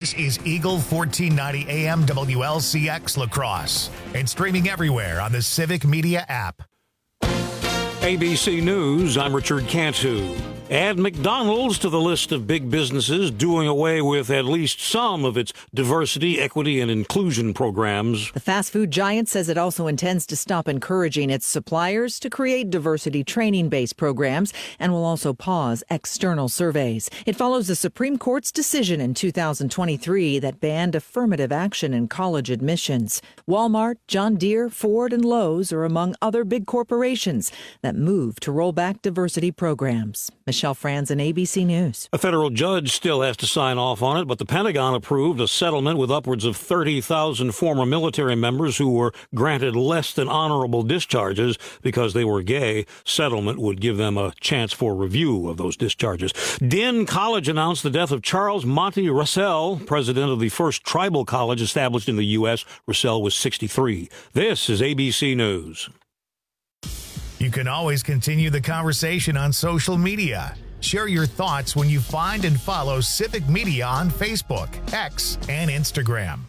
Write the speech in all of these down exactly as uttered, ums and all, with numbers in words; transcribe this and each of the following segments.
This is Eagle fourteen ninety A M W L C X La Crosse and streaming everywhere on the Civic Media app. A B C News, I'm Richard Cantu. Add McDonald's to the list of big businesses doing away with at least some of its diversity, equity, and inclusion programs. The fast food giant says it also intends to stop encouraging its suppliers to create diversity training-based programs and will also pause external surveys. It follows the Supreme Court's decision in two thousand twenty-three that banned affirmative action in college admissions. Walmart, John Deere, Ford, and Lowe's are among other big corporations that move to roll back diversity programs. Michelle Franzen, A B C News. A federal judge still has to sign off on it, but the Pentagon approved a settlement with upwards of thirty thousand former military members who were granted less than honorable discharges because they were gay. Settlement would give them a chance for review of those discharges. Dean College announced the death of Charles Monty Russell, president of the first tribal college established in the U S Russell was sixty-three. This is A B C News. You can always continue the conversation on social media. Share your thoughts when you find and follow Civic Media on Facebook, X, and Instagram.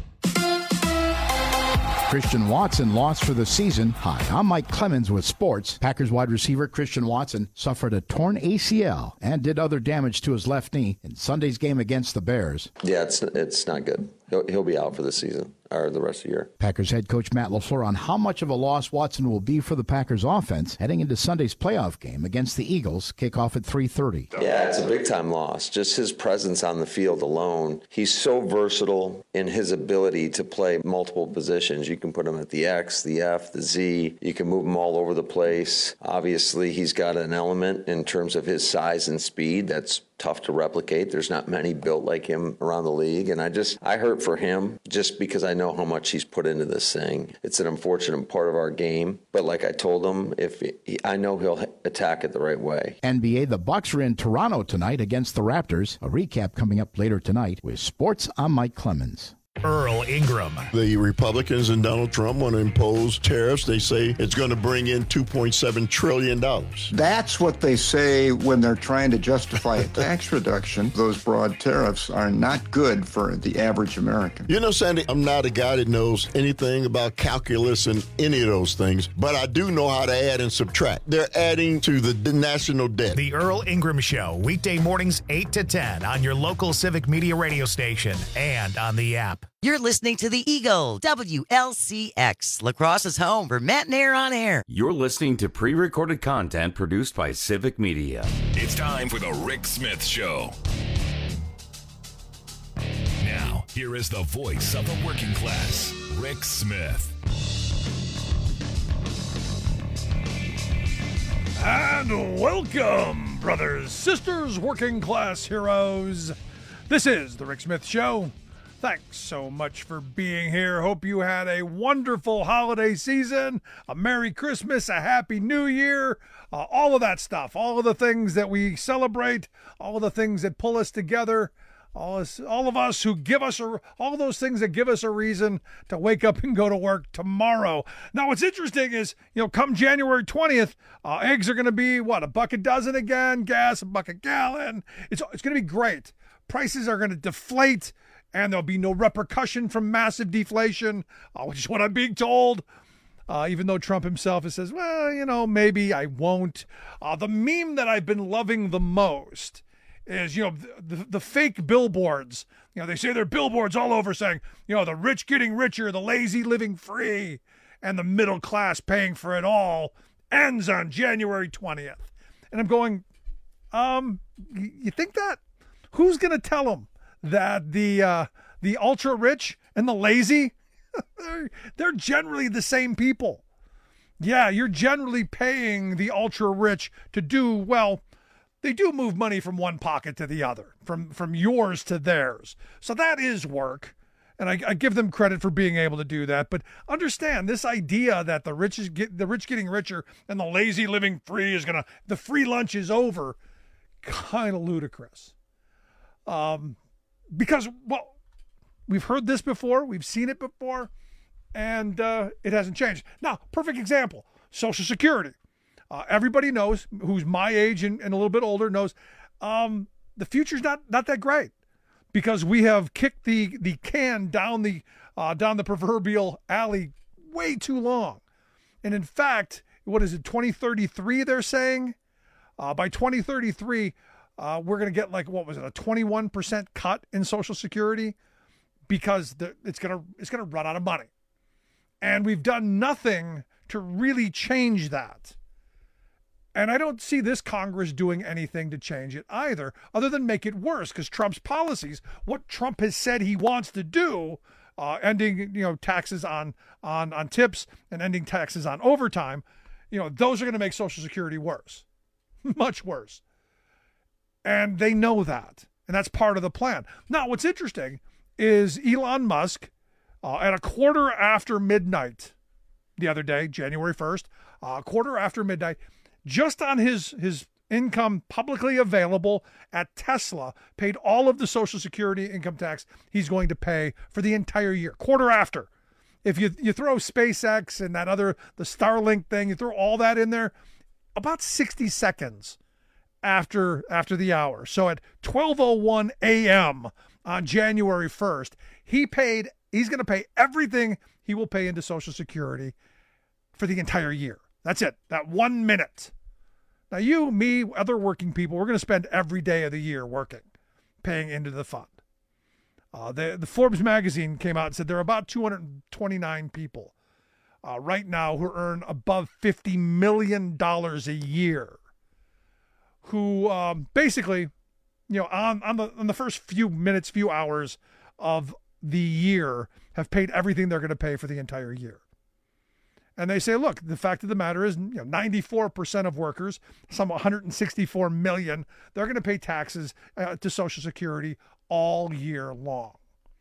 Christian Watson lost for the season. Hi, I'm Mike Clemens with sports. Packers wide receiver Christian Watson suffered a torn A C L and did other damage to his left knee in Sunday's game against the Bears. Yeah, it's it's not good. He'll, he'll be out for the season or the rest of the year. Packers head coach Matt LaFleur on how much of a loss Watson will be for the Packers offense heading into Sunday's playoff game against the Eagles. Kickoff at three thirty. Yeah, it's a big-time loss. Just his presence on the field alone. He's so versatile in his ability to play multiple positions. You can put him at the X, the F, the Z. You can move him all over the place. Obviously, he's got an element in terms of his size and speed that's tough to replicate. There's not many built like him around the league. And I just, I hurt for him just because I know how much he's put into this thing. It's an unfortunate part of our game. But like I told him, if he, I know he'll attack it the right way. N B A, the Bucks are in Toronto tonight against the Raptors. A recap coming up later tonight with sports. I'm Mike Clemens. Earl Ingram. The Republicans and Donald Trump want to impose tariffs. They say it's going to bring in two point seven trillion dollars. That's what they say when they're trying to justify a tax reduction. Those broad tariffs are not good for the average American. You know, Sandy, I'm not a guy that knows anything about calculus and any of those things, but I do know how to add and subtract. They're adding to the national debt. The Earl Ingram Show, weekday mornings eight to ten on your local Civic Media radio station and on the app. You're listening to the Eagle, W L C X, La Crosse's home for Matt and Air on Air. You're listening to pre-recorded content produced by Civic Media. It's time for the Rick Smith Show. Now, here is the voice of the working class, Rick Smith. And welcome, brothers, sisters, working class heroes. This is the Rick Smith Show. Thanks so much for being here. Hope you had a wonderful holiday season, a Merry Christmas, a Happy New Year, uh, all of that stuff, all of the things that we celebrate, all of the things that pull us together, all, us, all of us who give us, a, all those things that give us a reason to wake up and go to work tomorrow. Now, what's interesting is, you know, come January twentieth, uh, eggs are going to be, what, a buck a dozen again, gas, a buck a gallon. It's, it's going to be great. Prices are going to deflate. And there'll be no repercussion from massive deflation, uh, which is what I'm being told. Uh, even though Trump himself has says, well, you know, maybe I won't. Uh, the meme that I've been loving the most is, you know, the, the, the fake billboards. You know, they say they're billboards all over saying, you know, the rich getting richer, the lazy living free, and the middle class paying for it all ends on January twentieth. And I'm going, um, you think that? Who's going to tell them that the uh, the ultra rich and the lazy, they're, they're generally the same people? Yeah, you're generally paying the ultra rich to do, well, they do move money from one pocket to the other, from, from yours to theirs. So that is work. And I, I give them credit for being able to do that. But understand this idea that the rich is get, the rich getting richer and the lazy living free is going to, the free lunch is over, kind of ludicrous. Um, Because, well, we've heard this before, we've seen it before, and uh, it hasn't changed. Now, perfect example, Social Security. Uh, everybody knows, who's my age and, and a little bit older knows, um, the future's not, not that great. because we have kicked the, the can down the uh, down the proverbial alley way too long. And in fact, what is it, twenty thirty-three they're saying? Uh, by twenty thirty-three, uh, we're going to get like, what was it, a twenty-one percent cut in Social Security because the, it's going to it's going to run out of money. And we've done nothing to really change that. And I don't see this Congress doing anything to change it either, other than make it worse, because Trump's policies, what Trump has said he wants to do, uh, ending you know taxes on on on tips and ending taxes on overtime, you know those are going to make Social Security worse, much worse. And they know that, and that's part of the plan. Now, what's interesting is Elon Musk, uh, at a quarter after midnight the other day, January first, a uh, quarter after midnight, just on his, his income publicly available at Tesla, paid all of the Social Security income tax he's going to pay for the entire year, quarter after. If you you throw SpaceX and that other, the Starlink thing, you throw all that in there, about sixty seconds after after the hour. So at twelve oh one a.m. on January first, he paid, he's going to pay everything he will pay into Social Security for the entire year. That's it. That one minute. Now you, me, other working people, we're going to spend every day of the year working, paying into the fund. Uh, the, the Forbes magazine came out and said there are about two hundred twenty-nine people uh, right now who earn above fifty million dollars a year, who um, basically, you know, on, on, the, on the first few minutes, few hours of the year have paid everything they're going to pay for the entire year. And they say, look, the fact of the matter is, you know, ninety-four percent of workers, some one hundred sixty-four million, they're going to pay taxes uh, to Social Security all year long.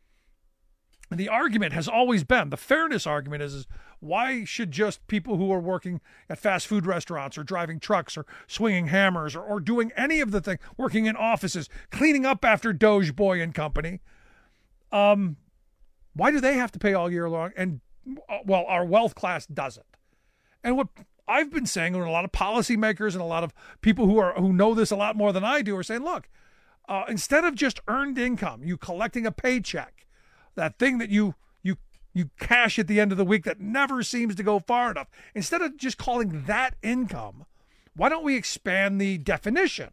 And the argument has always been, the fairness argument is, is why should just people who are working at fast food restaurants or driving trucks or swinging hammers or, or doing any of the thing, working in offices, cleaning up after Doge Boy and company, um, why do they have to pay all year long? And well, our wealth class doesn't. And what I've been saying, and a lot of policymakers and a lot of people who are who know this a lot more than I do are saying, look, uh, instead of just earned income, you collecting a paycheck, that thing that you you you cash at the end of the week that never seems to go far enough, instead of just calling that income, why don't we expand the definition?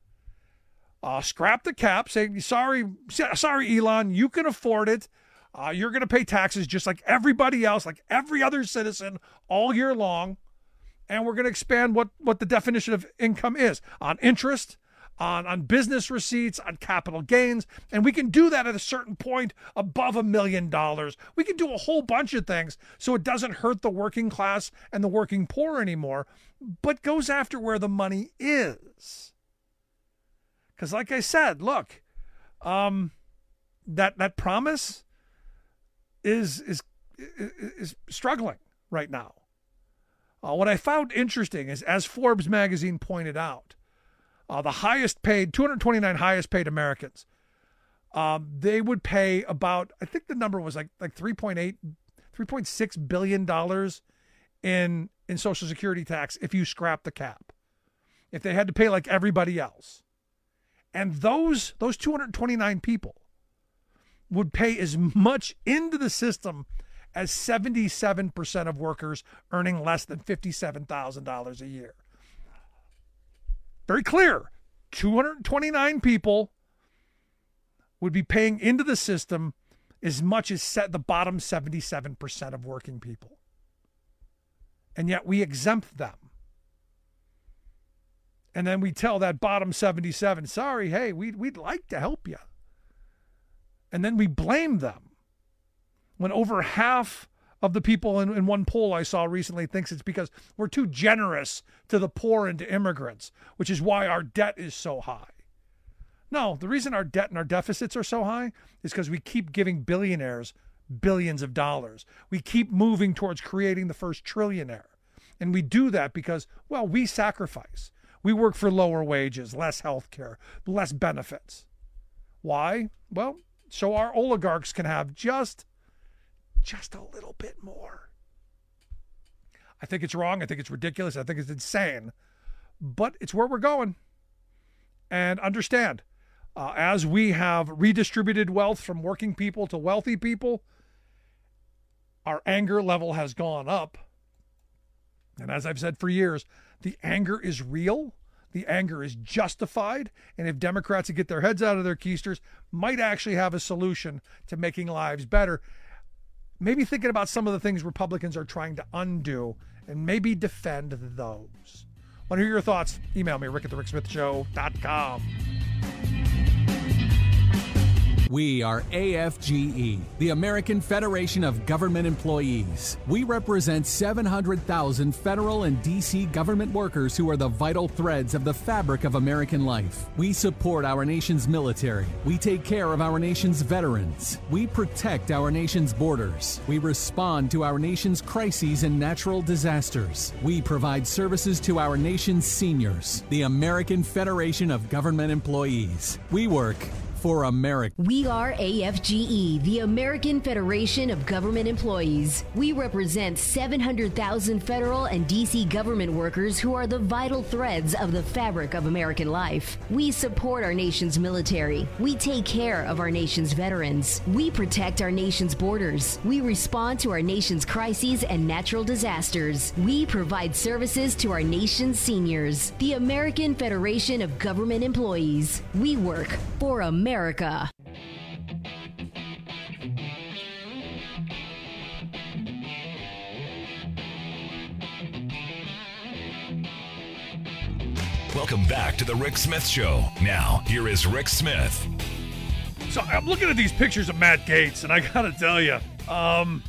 Uh, scrap the cap, say, sorry, sorry, Elon, you can afford it. Uh, you're going to pay taxes just like everybody else, like every other citizen all year long. And we're going to expand what, what the definition of income is on interest, on, on business receipts, on capital gains. And we can do that at a certain point above a million dollars. We can do a whole bunch of things so it doesn't hurt the working class and the working poor anymore, but goes after where the money is. Because like I said, look, um, that that promise is is is struggling right now. Uh, what I found interesting is, as Forbes magazine pointed out, uh, the highest paid, two hundred twenty-nine highest paid Americans, um, they would pay about, I think the number was like like three point eight, three point six billion dollars in in Social Security tax if you scrap the cap, if they had to pay like everybody else. And those those two hundred twenty-nine people would pay as much into the system as seventy-seven percent of workers earning less than fifty-seven thousand dollars a year. Very clear. two hundred twenty-nine people would be paying into the system as much as set the bottom seventy-seven percent of working people. And yet we exempt them. And then we tell that bottom seventy-seven, sorry, hey, we'd, we'd like to help you. And then we blame them when over half of the people in, in one poll I saw recently thinks it's because we're too generous to the poor and to immigrants, which is why our debt is so high. No, the reason our debt and our deficits are so high is because we keep giving billionaires billions of dollars. We keep moving towards creating the first trillionaire. And we do that because, well, we sacrifice. We work for lower wages, less health care, less benefits. Why? Well, so our oligarchs can have just, just a little bit more. I think it's wrong. I think it's ridiculous. I think it's insane. But it's where we're going. And understand, Uh, as we have redistributed wealth from working people to wealthy people, our anger level has gone up. And as I've said for years, the anger is real. The anger is justified. And if Democrats that get their heads out of their keisters might actually have a solution to making lives better, maybe thinking about some of the things Republicans are trying to undo and maybe defend those. Want to hear your thoughts? Email me, rick at the rick smith show dot com. We are A F G E, the American Federation of Government Employees. We represent seven hundred thousand federal and D C government workers who are the vital threads of the fabric of American life. We support our nation's military. We take care of our nation's veterans. We protect our nation's borders. We respond to our nation's crises and natural disasters. We provide services to our nation's seniors. The American Federation of Government Employees. We work for America. We are A F G E, the American Federation of Government Employees. We represent seven hundred thousand federal and D C government workers who are the vital threads of the fabric of American life. We support our nation's military. We take care of our nation's veterans. We protect our nation's borders. We respond to our nation's crises and natural disasters. We provide services to our nation's seniors. The American Federation of Government Employees. We work for America. America. Welcome back to the Rick Smith Show. Now, here is Rick Smith. So I'm looking at these pictures of Matt Gaetz, and I gotta tell you, um,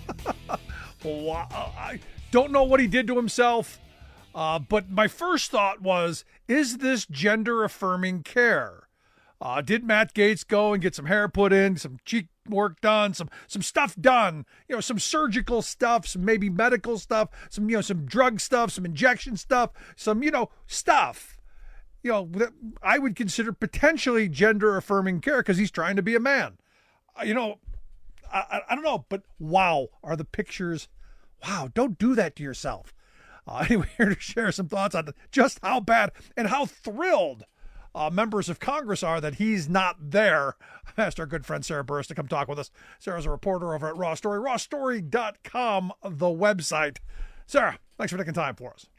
I don't know what he did to himself, uh, but my first thought was, is this gender-affirming care? Uh, did Matt Gaetz go and get some hair put in, some cheek work done, some some stuff done, you know, some surgical stuff, some maybe medical stuff, some, you know, some drug stuff, some injection stuff, some, you know, stuff, you know, that I would consider potentially gender affirming care because he's trying to be a man. Uh, you know, I, I don't know, but wow, are the pictures, wow, don't do that to yourself. Uh, anyway, here to share some thoughts on just how bad and how thrilled Uh, members of Congress are that he's not there. I asked our good friend Sarah Burris to come talk with us. Sarah's a reporter over at Raw Story, raw story dot com, the website. Sarah, thanks for taking time for us.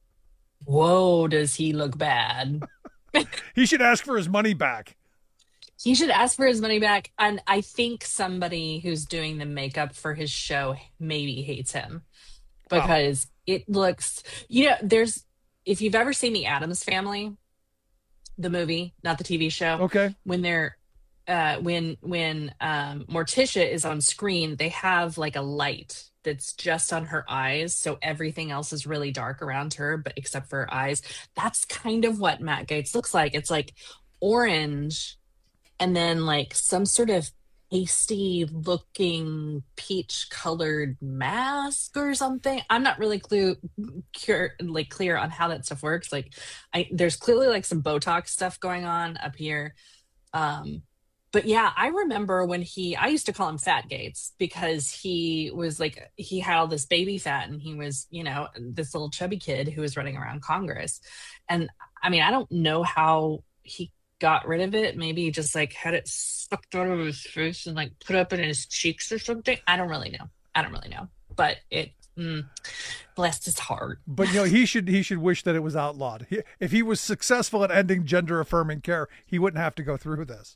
Whoa, does he look bad? He should ask for his money back. He should ask for his money back. And I think somebody who's doing the makeup for his show maybe hates him because wow. It looks, you know, there's, if you've ever seen The Addams Family, the movie, not the T V show. Okay. When they're, uh, when, when, um, Morticia is on screen, they have like a light that's just on her eyes. So everything else is really dark around her, but except for her eyes. That's kind of what Matt Gaetz looks like. It's like orange and then like some sort of pasty looking peach colored mask or something. I'm not really clue, cure, like clear on how that stuff works. Like I, there's clearly like some Botox stuff going on up here. Um, but yeah, I remember when he, I used to call him Fat Gaetz because he was like, he had all this baby fat and he was, you know, this little chubby kid who was running around Congress. And I mean, I don't know how he got rid of it. Maybe he just like had it sucked out of his face and like put up in his cheeks or something. I don't really know. I don't really know. But it mm, blessed his heart. But you know, he should he should wish that it was outlawed. He, if he was successful at ending gender affirming care, he wouldn't have to go through this.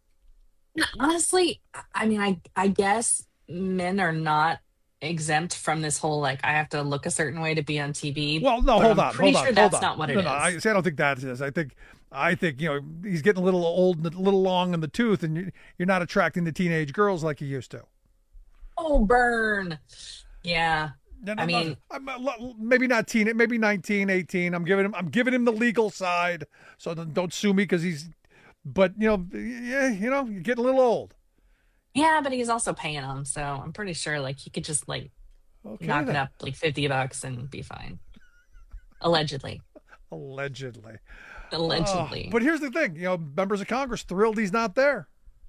Honestly, I mean, I I guess men are not exempt from this whole like I have to look a certain way to be on T V. Well, no, hold I'm on, pretty hold sure on, that's hold on. not what it no, is. No, I, see, I don't think that is. I think, I think you know he's getting a little old and a little long in the tooth, and you, you're not attracting the teenage girls like you used to. Oh, burn! Yeah, no, no, I mean, no, maybe not teen, maybe nineteen, eighteen. I'm giving him, I'm giving him the legal side, so don't sue me because he's. But you know, yeah, you know, you're getting a little old. Yeah, but he's also paying them, so I'm pretty sure like he could just like okay, knock then. it up like fifty bucks and be fine. Allegedly. Allegedly. Allegedly. Uh, but here's the thing, you know, members of Congress thrilled he's not there.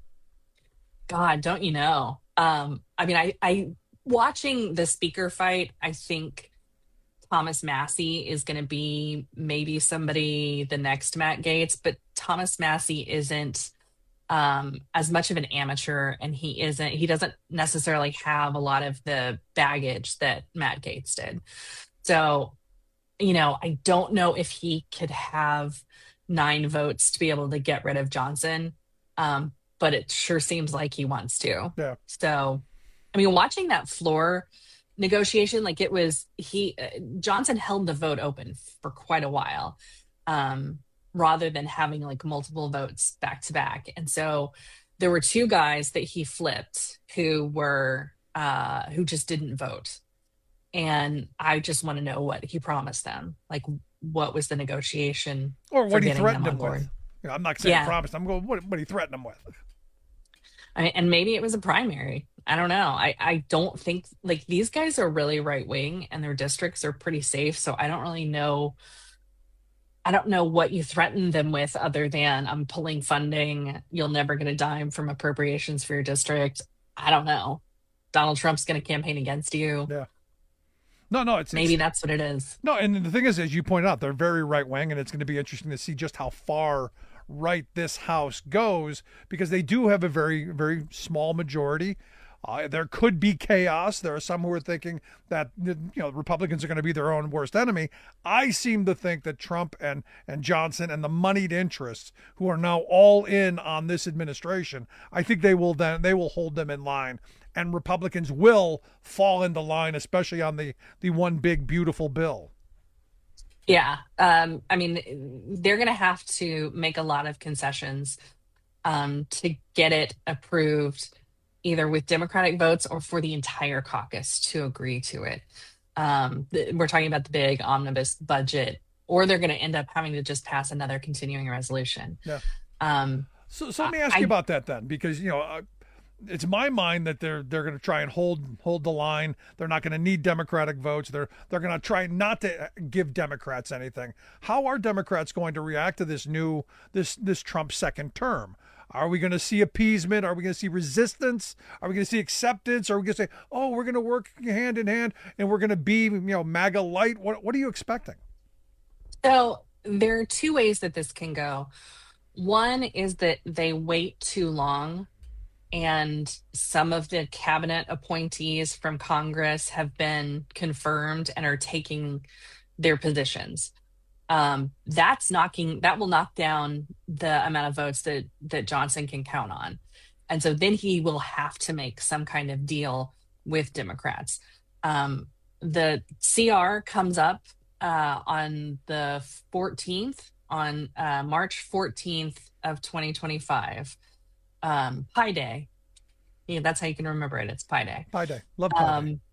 God, don't you know? Um, I mean, I, I watching the speaker fight, I think Thomas Massey is going to be maybe somebody the next Matt Gaetz, but Thomas Massie isn't um, as much of an amateur, and he isn't, he doesn't necessarily have a lot of the baggage that Matt Gaetz did. So, you know, I don't know if he could have nine votes to be able to get rid of Johnson, um, but it sure seems like he wants to. Yeah. So, I mean, watching that floor negotiation, like it was, he, uh, Johnson held the vote open for quite a while, um, rather than having like multiple votes back to back. And so there were two guys that he flipped who were, uh, who just didn't vote. And I just want to know what he promised them. Like, what was the negotiation? Or what he getting threatened them him on board? with. You know, I'm not saying Yeah. promised. I'm going, what, what he threatened him with. I mean, and maybe it was a primary. I don't know. I, I don't think, like, these guys are really right wing and their districts are pretty safe. So I don't really know. I don't know what you threatened them with other than I'm pulling funding. You'll never get a dime from appropriations for your district. I don't know. Donald Trump's going to campaign against you. Yeah. No, no, it's Maybe it's, that's what it is. No, and the thing is, as you pointed out, they're very right wing, and it's going to be interesting to see just how far right this House goes, because they do have a very, very small majority. Uh, there could be chaos. There are some who are thinking that, you know, Republicans are going to be their own worst enemy. I seem to think that Trump and, and Johnson and the moneyed interests who are now all in on this administration, I think they will then they will hold them in line. And Republicans will fall into line, especially on the, the one big, beautiful bill. Yeah. Um, I mean, they're going to have to make a lot of concessions um, to get it approved, either with Democratic votes or for the entire caucus to agree to it. Um, th- we're talking about the big omnibus budget, or they're going to end up having to just pass another continuing resolution. Yeah. Um, so, so let me ask I, you about that then, because, you know, uh, it's my mind that they're they're going to try and hold hold the line. They're not going to need Democratic votes. They're they're going to try not to give Democrats anything. How are Democrats going to react to this new this this Trump second term? Are we going to see appeasement? Are we going to see resistance? Are we going to see acceptance? Are we going to say, oh, we're going to work hand in hand and we're going to be, you know, MAGA light? What what are you expecting? So there are two ways that this can go. One is that they wait too long, and some of the cabinet appointees from Congress have been confirmed and are taking their positions. Um, that's knocking, that will knock down the amount of votes that, that Johnson can count on. And so then he will have to make some kind of deal with Democrats. Um, the C R comes up uh, on the fourteenth, on uh, March fourteenth of twenty twenty-five. Um, Pi Day. Yeah, that's how you can remember it. It's Pi Day. Pi Day. Love Pi um, Day.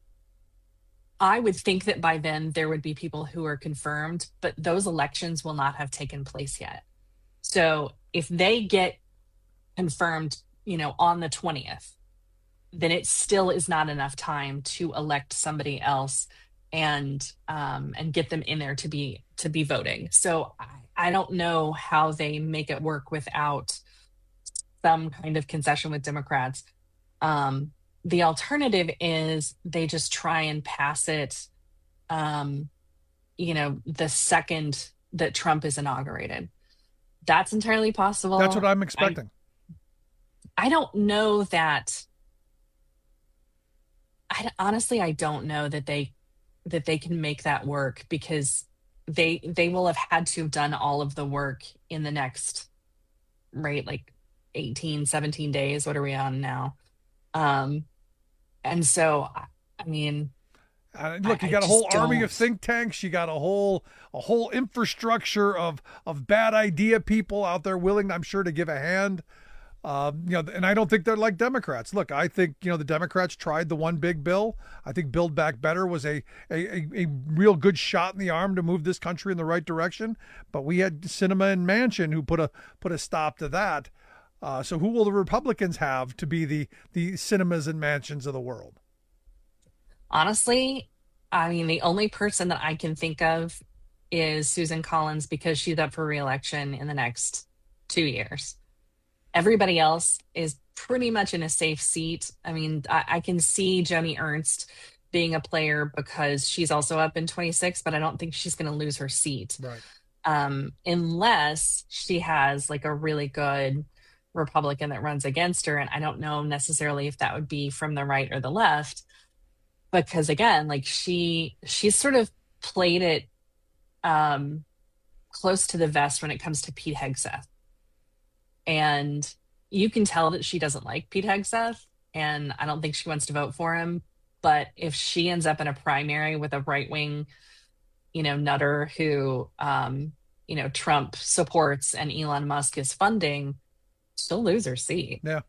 I would think that by then there would be people who are confirmed, but those elections will not have taken place yet. So if they get confirmed, you know, on the twentieth, then it still is not enough time to elect somebody else and um, and get them in there to be to be voting. So I, I don't know how they make it work without some kind of concession with Democrats. Um, the alternative is they just try and pass it, um, you know, the second that Trump is inaugurated. That's entirely possible. That's what I'm expecting. I, I don't know that. I honestly, I don't know that they that they can make that work, because they they will have had to have done all of the work in the next, right, like eighteen, seventeen days. What are we on now? Um, and so, I mean, uh, look, you I, got I a whole don't. army of think tanks. You got a whole a whole infrastructure of of bad idea people out there willing, I'm sure, to give a hand. Um, you know, and I don't think they're like Democrats. Look, I think, you know, the Democrats tried the one big bill. I think Build Back Better was a, a, a, a real good shot in the arm to move this country in the right direction. But we had Sinema and Manchin who put a put a stop to that. Uh, so who will the Republicans have to be the the Sinemas and Manchins of the world? Honestly, I mean, the only person that I can think of is Susan Collins, because she's up for re-election in the next two years. Everybody else is pretty much in a safe seat. I mean, I, I can see Joni Ernst being a player because she's also up in twenty-six, but I don't think she's going to lose her seat. Right. um, unless she has like a really good Republican that runs against her. And I don't know necessarily if that would be from the right or the left, because again, like she she's sort of played it um, close to the vest when it comes to Pete Hegseth. And you can tell that she doesn't like Pete Hegseth, and I don't think she wants to vote for him. But if she ends up in a primary with a right-wing, you know, nutter who, um, you know, Trump supports and Elon Musk is funding, she'll lose her seat. Yeah.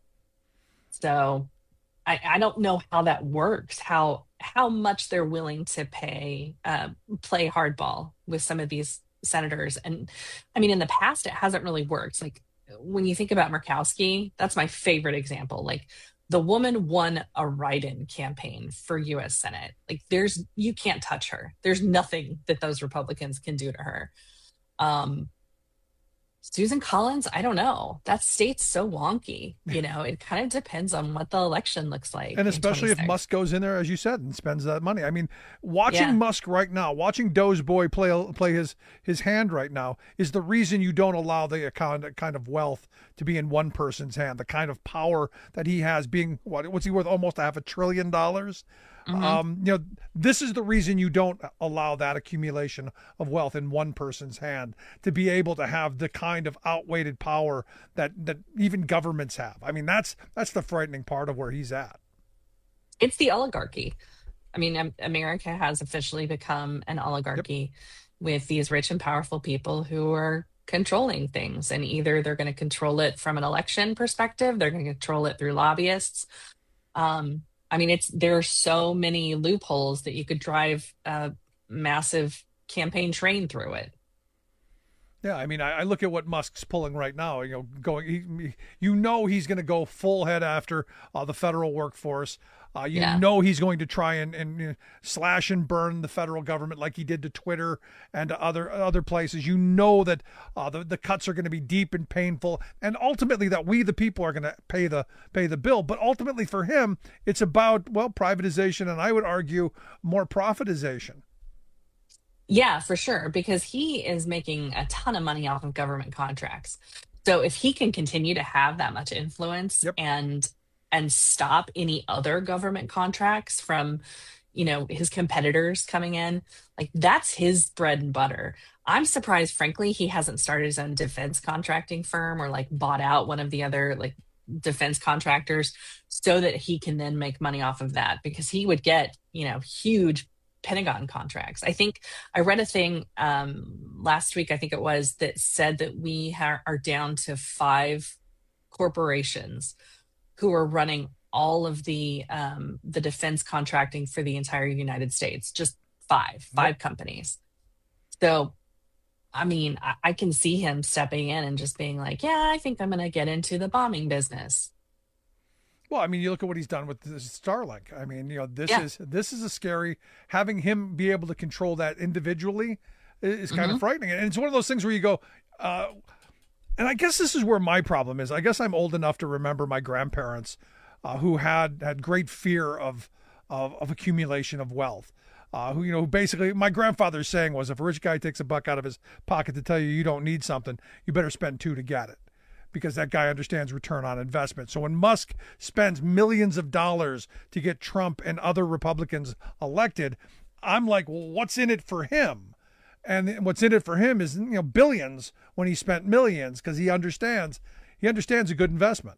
So I, I don't know how that works, how how much they're willing to pay, uh, play hardball with some of these senators. And I mean, in the past, it hasn't really worked. Like when you think about Murkowski, that's my favorite example. Like the woman won a write-in campaign for U S Senate. Like there's, you can't touch her. There's nothing that those Republicans can do to her. Um, Susan Collins, I don't know. That state's so wonky. You know, it kind of depends on what the election looks like. And especially if Musk goes in there, as you said, and spends that money. I mean, watching Yeah. Musk right now, watching Doge Boy play play his his hand right now is the reason you don't allow the kind kind of wealth to be in one person's hand. The kind of power that he has, being what what's he worth? Almost a half a trillion dollars. Mhm. Um, you know, this is the reason you don't allow that accumulation of wealth in one person's hand, to be able to have the kind of outweighed power that that even governments have. I mean, that's that's the frightening part of where he's at. It's the oligarchy. I mean, Am- America has officially become an oligarchy with these rich and powerful people who are controlling things. And either they're going to control it from an election perspective, they're going to control it through lobbyists. Um, I mean, it's there are so many loopholes that you could drive a massive campaign train through it. Yeah, I mean, I, I look at what Musk's pulling right now. You know, going, he, you know, he's going to go full head after uh, the federal workforce. Uh, you Yeah. know, he's going to try and, and you know, slash and burn the federal government like he did to Twitter and to other other places. You know that uh, the the cuts are going to be deep and painful, and ultimately that we the people are going to pay the pay the bill. But ultimately for him, it's about well privatization, and I would argue more profitization. Yeah, for sure, because he is making a ton of money off of government contracts. So if he can continue to have that much influence and and stop any other government contracts from, you know, his competitors coming in, like that's his bread and butter. I'm surprised, frankly, he hasn't started his own defense contracting firm or like bought out one of the other like defense contractors so that he can then make money off of that, because he would get, you know, huge Pentagon contracts. I think I read a thing um, last week, I think it was, that said that we ha- are down to five corporations who are running all of the um, the defense contracting for the entire United States. Just five, five yep. companies. So, I mean, I, I can see him stepping in and just being like, yeah, I think I'm going to get into the bombing business. Well, I mean, you look at what he's done with this Starlink. I mean, you know, this Yeah. is this is a scary, having him be able to control that individually is kind Mhm. of frightening. And it's one of those things where you go, uh, and I guess this is where my problem is. I guess I'm old enough to remember my grandparents uh, who had had great fear of of, of accumulation of wealth. Uh, who, you know, basically my grandfather's saying was, if a rich guy takes a buck out of his pocket to tell you you don't need something, you better spend two to get it, because that guy understands return on investment. So when Musk spends millions of dollars to get Trump and other Republicans elected, I'm like, well, what's in it for him? And what's in it for him is, you know, billions when he spent millions, because he understands he understands a good investment.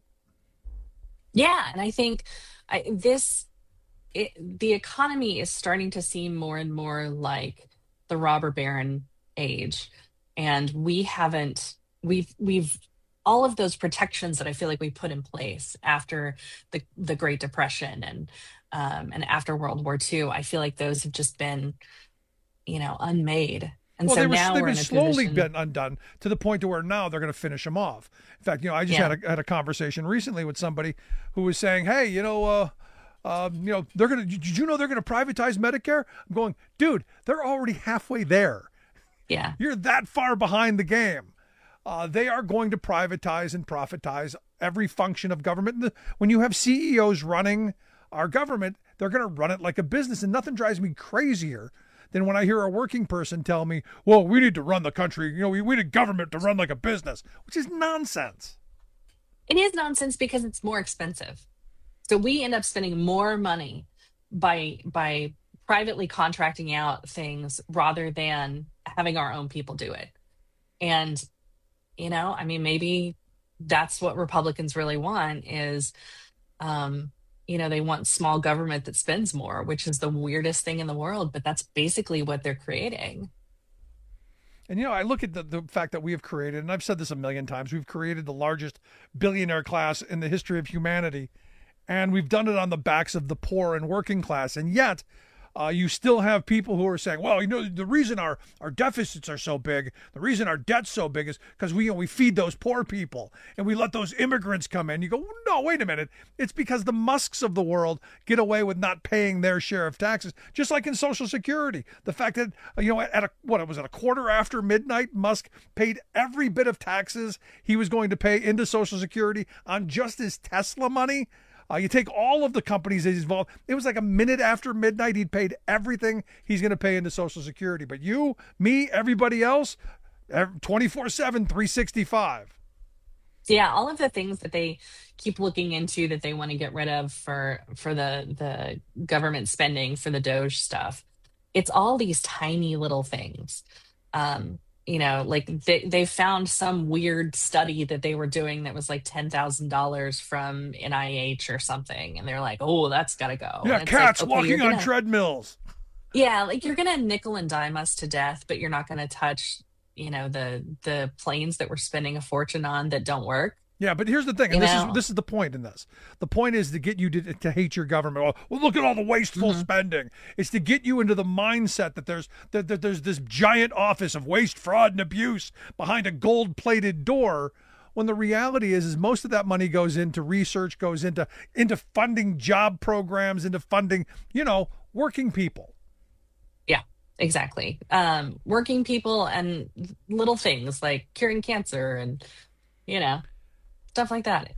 Yeah, and I think I, this it, the economy is starting to seem more and more like the robber baron age, and we haven't we've we've all of those protections that I feel like we put in place after the the Great Depression and um, and after World War Two. I feel like those have just been, you know, unmade. And well, so they were, now they've we're been in a slowly position- been undone to the point to where now they're going to finish them off. In fact, you know, I just Yeah. had a had a conversation recently with somebody who was saying, "Hey, you know, uh, uh, you know, they're going to. Did you know they're going to privatize Medicare?" I'm going, dude, they're already halfway there. Yeah, You're that far behind the game. Uh, they are going to privatize and profitize every function of government. And the- When you have C E Os running our government, they're going to run it like a business. And nothing drives me crazier than when I hear a working person tell me, well, we need to run the country. You know, we, we need government to run like a business, which is nonsense. It is nonsense because it's more expensive. So we end up spending more money by by privately contracting out things rather than having our own people do it. And, you know, I mean, maybe that's what Republicans really want is, um, you know, they want small government that spends more, which is the weirdest thing in the world, but that's basically what they're creating. And, you know, I look at the, the fact that we have created, and I've said this a million times, we've created the largest billionaire class in the history of humanity, and we've done it on the backs of the poor and working class. And yet, Uh, you still have people who are saying, well, you know, the reason our, our deficits are so big, the reason our debt's so big is because we, you know, we feed those poor people and we let those immigrants come in. You go, no, wait a minute. It's because the Musks of the world get away with not paying their share of taxes, just like in Social Security. The fact that, you know, at a, what was it, a quarter after midnight, Musk paid every bit of taxes he was going to pay into Social Security on just his Tesla money. Uh, you take all of the companies that he's involved. It was like a minute after midnight. He'd paid everything he's going to pay into Social Security. But you, me, everybody else, twenty-four seven, three sixty-five. Yeah, all of the things that they keep looking into that they want to get rid of for for the the government spending for the Doge stuff. It's all these tiny little things. Um, you know, like they, they found some weird study that they were doing that was like ten thousand dollars from N I H or something. And they're like, oh, that's got to go. Yeah, cats like, okay, walking gonna, on treadmills. Yeah, like you're going to nickel and dime us to death, but you're not going to touch, you know, the the planes that we're spending a fortune on that don't work. Yeah, but here's the thing, and you this know? is this is the point in this. The point is to get you to, to hate your government. Well, well, look at all the wasteful mm-hmm. spending. It's to get you into the mindset that there's that, that there's this giant office of waste, fraud, and abuse behind a gold-plated door. When the reality is, is most of that money goes into research, goes into into funding job programs, into funding, you know, working people. Yeah, exactly. Um, working people and little things like curing cancer and, you know. Stuff like that.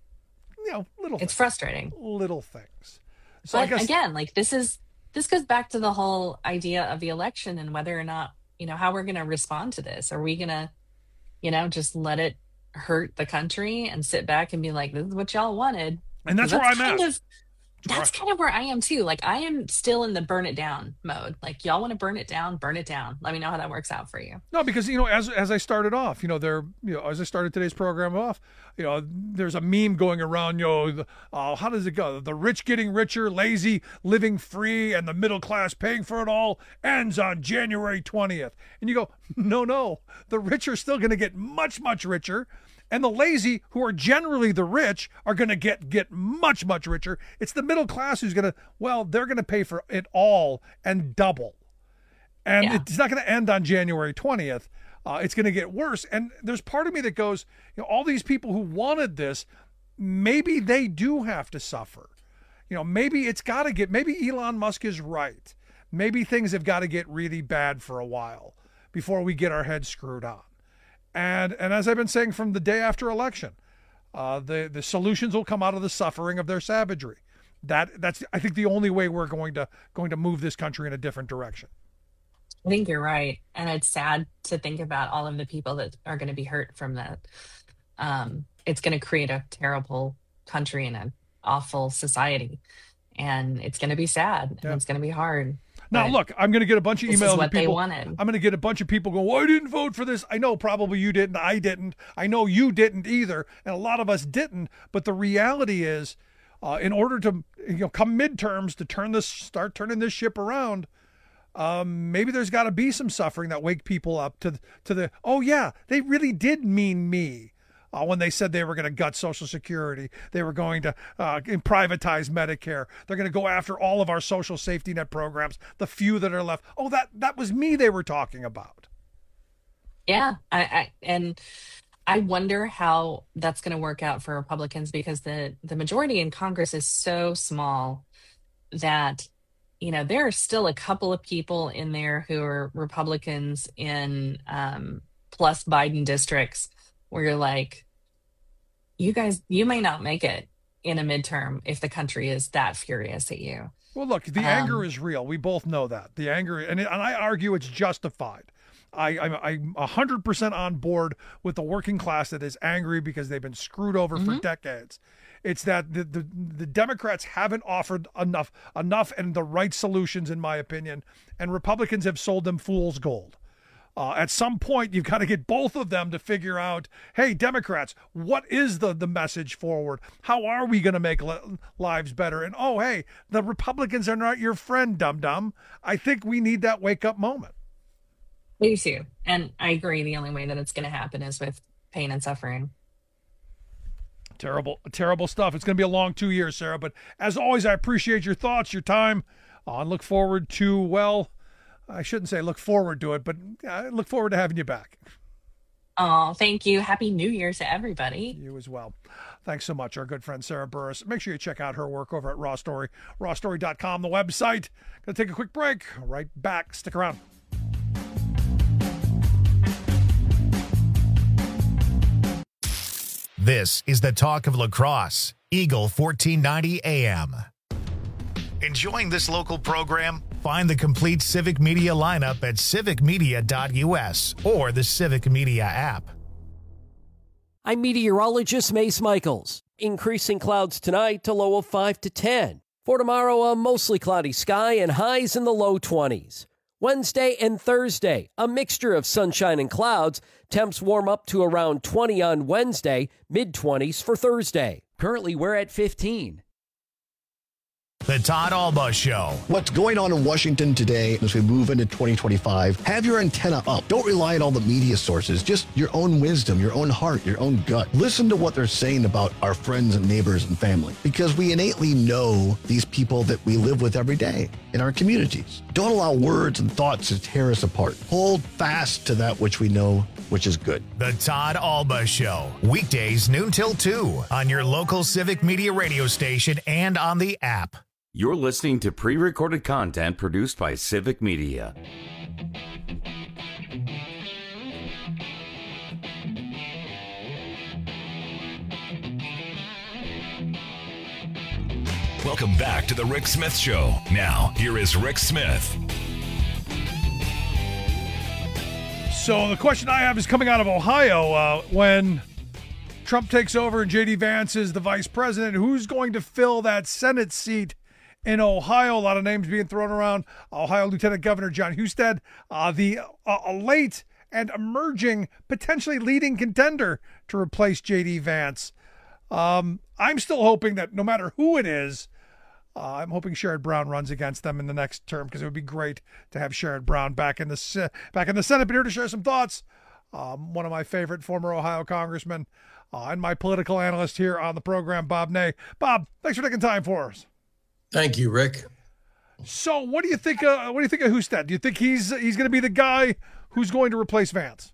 You know, little It's things. frustrating. Little things. So but I guess, again, like this is this goes back to the whole idea of the election and whether or not, you know, how we're going to respond to this. Are we going to, you know, just let it hurt the country and sit back and be like, this is what y'all wanted? And that's, that's where I'm kind at. Of, that's kind of where I am too. Like I am still in the burn it down mode. Like y'all want to burn it down, burn it down. Let me know how that works out for you. No, because, you know, as as I started off, you know, there, you know, as I started today's program off, you know, there's a meme going around, you know, the, uh, how does it go? The rich getting richer, lazy living free, and the middle class paying for it all ends on January twentieth. And you go, no, no, the rich are still going to get much, much richer. And the lazy, who are generally the rich, are going to get get much, much richer. It's the middle class who's going to, well, they're going to pay for it all and double. And yeah. It's not going to end on January twentieth. Uh, it's going to get worse. And there's part of me that goes, you know, all these people who wanted this, maybe they do have to suffer. You know, maybe it's got to get, maybe Elon Musk is right. Maybe things have got to get really bad for a while before we get our heads screwed on. And and as I've been saying from the day after election, uh, the the solutions will come out of the suffering of their savagery. That that's I think the only way we're going to going to move this country in a different direction. I think you're right, and it's sad to think about all of the people that are going to be hurt from that. Um, it's going to create a terrible country and an awful society, and it's going to be sad. Yeah. And it's going to be hard. Now, look, I'm going to get a bunch of this emails. Is what of people. They wanted. I'm going to get a bunch of people going, well, I didn't vote for this. I know probably you didn't. I didn't. I know you didn't either. And a lot of us didn't. But the reality is, uh, in order to, you know, come midterms to turn this, start turning this ship around, um, maybe there's got to be some suffering that wake people up to, to the, oh, yeah, they really did mean me. Uh, when they said they were going to gut Social Security, they were going to uh, privatize Medicare. They're going to go after all of our social safety net programs, the few that are left. Oh, that that was me they were talking about. Yeah, I, I and I wonder how that's going to work out for Republicans because the the majority in Congress is so small that, you know, there are still a couple of people in there who are Republicans in um, plus Biden districts where you're like, you guys, you may not make it in a midterm if the country is that furious at you. Well, look, the um, anger is real. We both know that. The anger, and, it, and I argue it's justified. I, I'm, I'm one hundred percent on board with the working class that is angry because they've been screwed over mm-hmm. for decades. It's that the, the the Democrats haven't offered enough enough and the right solutions, in my opinion, and Republicans have sold them fool's gold. Uh, at some point, you've got to get both of them to figure out, hey, Democrats, what is the, the message forward? How are we going to make li- lives better? And, oh, hey, the Republicans are not your friend, dum-dum. I think we need that wake-up moment. Me too. And I agree the only way that it's going to happen is with pain and suffering. Terrible, terrible stuff. It's going to be a long two years, Sarah. But as always, I appreciate your thoughts, your time. I uh, look forward to, well, I shouldn't say look forward to it, but I look forward to having you back. Oh, thank you. Happy New Year to everybody. You as well. Thanks so much, our good friend Sarah Burris. Make sure you check out her work over at Raw Story, raw story dot com, the website. Going to take a quick break. Right back. Stick around. This is the talk of lacrosse, Eagle fourteen ninety A M. Enjoying this local program? Find the complete Civic Media lineup at civic media dot u s or the Civic Media app. I'm meteorologist Mace Michaels. Increasing clouds tonight to low of five to ten. For tomorrow, a mostly cloudy sky and highs in the low twenties. Wednesday and Thursday, a mixture of sunshine and clouds. Temps warm up to around twenty on Wednesday, mid-twenties for Thursday. Currently, we're at fifteen. The Todd Alba Show. What's going on in Washington today as we move into twenty twenty-five? Have your antenna up. Don't rely on all the media sources. Just your own wisdom, your own heart, your own gut. Listen to what they're saying about our friends and neighbors and family, because we innately know these people that we live with every day in our communities. Don't allow words and thoughts to tear us apart. Hold fast to that which we know, which is good. The Todd Alba Show. Weekdays noon till two on your local Civic Media radio station and on the app. You're listening to pre-recorded content produced by Civic Media. Welcome back to the Rick Smith Show. Now, here is Rick Smith. So the question I have is coming out of Ohio. Uh, when Trump takes over and J D Vance is the vice president, who's going to fill that Senate seat in Ohio? A lot of names being thrown around. Ohio Lieutenant Governor Jon Husted, uh, the uh, a late and emerging, potentially leading contender to replace J D Vance. Um, I'm still hoping that no matter who it is, uh, I'm hoping Sherrod Brown runs against them in the next term, because it would be great to have Sherrod Brown back in the back in the Senate. But here to share some thoughts, um, one of my favorite former Ohio congressmen uh, and my political analyst here on the program, Bob Ney. Bob, thanks for taking time for us. Thank you, Rick. So, what do you think? Uh, what do you think of Husted? Do you think he's he's going to be the guy who's going to replace Vance?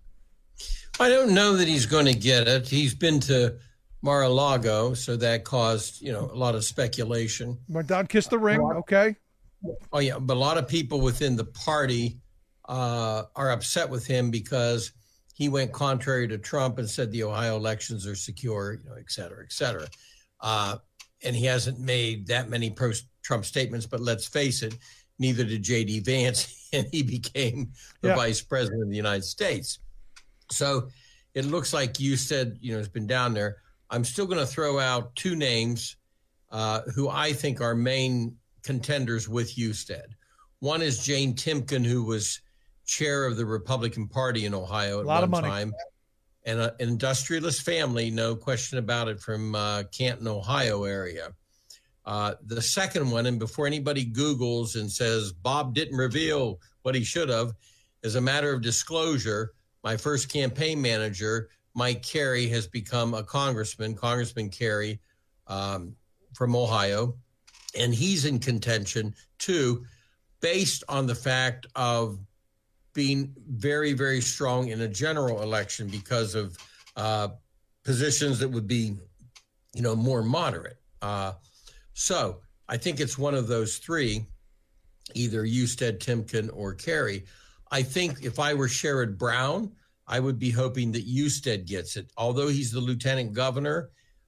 I don't know that he's going to get it. He's been to Mar-a-Lago, so that caused you know a lot of speculation. Went down, kissed the ring. Okay. Oh yeah, but a lot of people within the party uh, are upset with him because he went contrary to Trump and said the Ohio elections are secure, you know, et cetera, et cetera. Uh, And he hasn't made that many pro-Trump statements, but let's face it, neither did J D Vance, and he became the yeah. vice president of the United States. So it looks like you said, you know, has been down there. I'm still going to throw out two names uh, who I think are main contenders with Husted. One is Jane Timken, who was chair of the Republican Party in Ohio at one time. And an industrialist family, no question about it, from uh, Canton, Ohio area. Uh, the second one, and before anybody Googles and says Bob didn't reveal what he should have, as a matter of disclosure, my first campaign manager, Mike Carey, has become a congressman, Congressman Carey um, from Ohio. And he's in contention, too, based on the fact of being very, very strong in a general election because of uh, positions that would be, you know, more moderate. Uh, so I think it's one of those three, either Husted, Timken, or Carey. I think if I were Sherrod Brown, I would be hoping that Husted gets it. Although he's the lieutenant governor,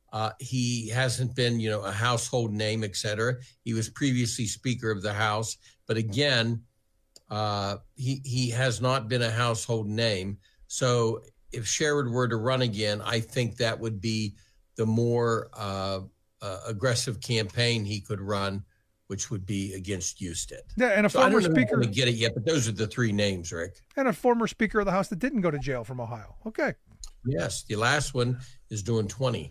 Uh, he hasn't been, you know, a household name, et cetera. He was previously Speaker of the House, but again, uh, he he has not been a household name. So if Sherrod were to run again, I think that would be the more uh, uh, aggressive campaign he could run, which would be against Husted. Yeah, and a so former I don't know speaker. If I'm gonna get it yet, but those are the three names, Rick. And a former Speaker of the House that didn't go to jail from Ohio. Okay. Yes, the last one is doing twenty.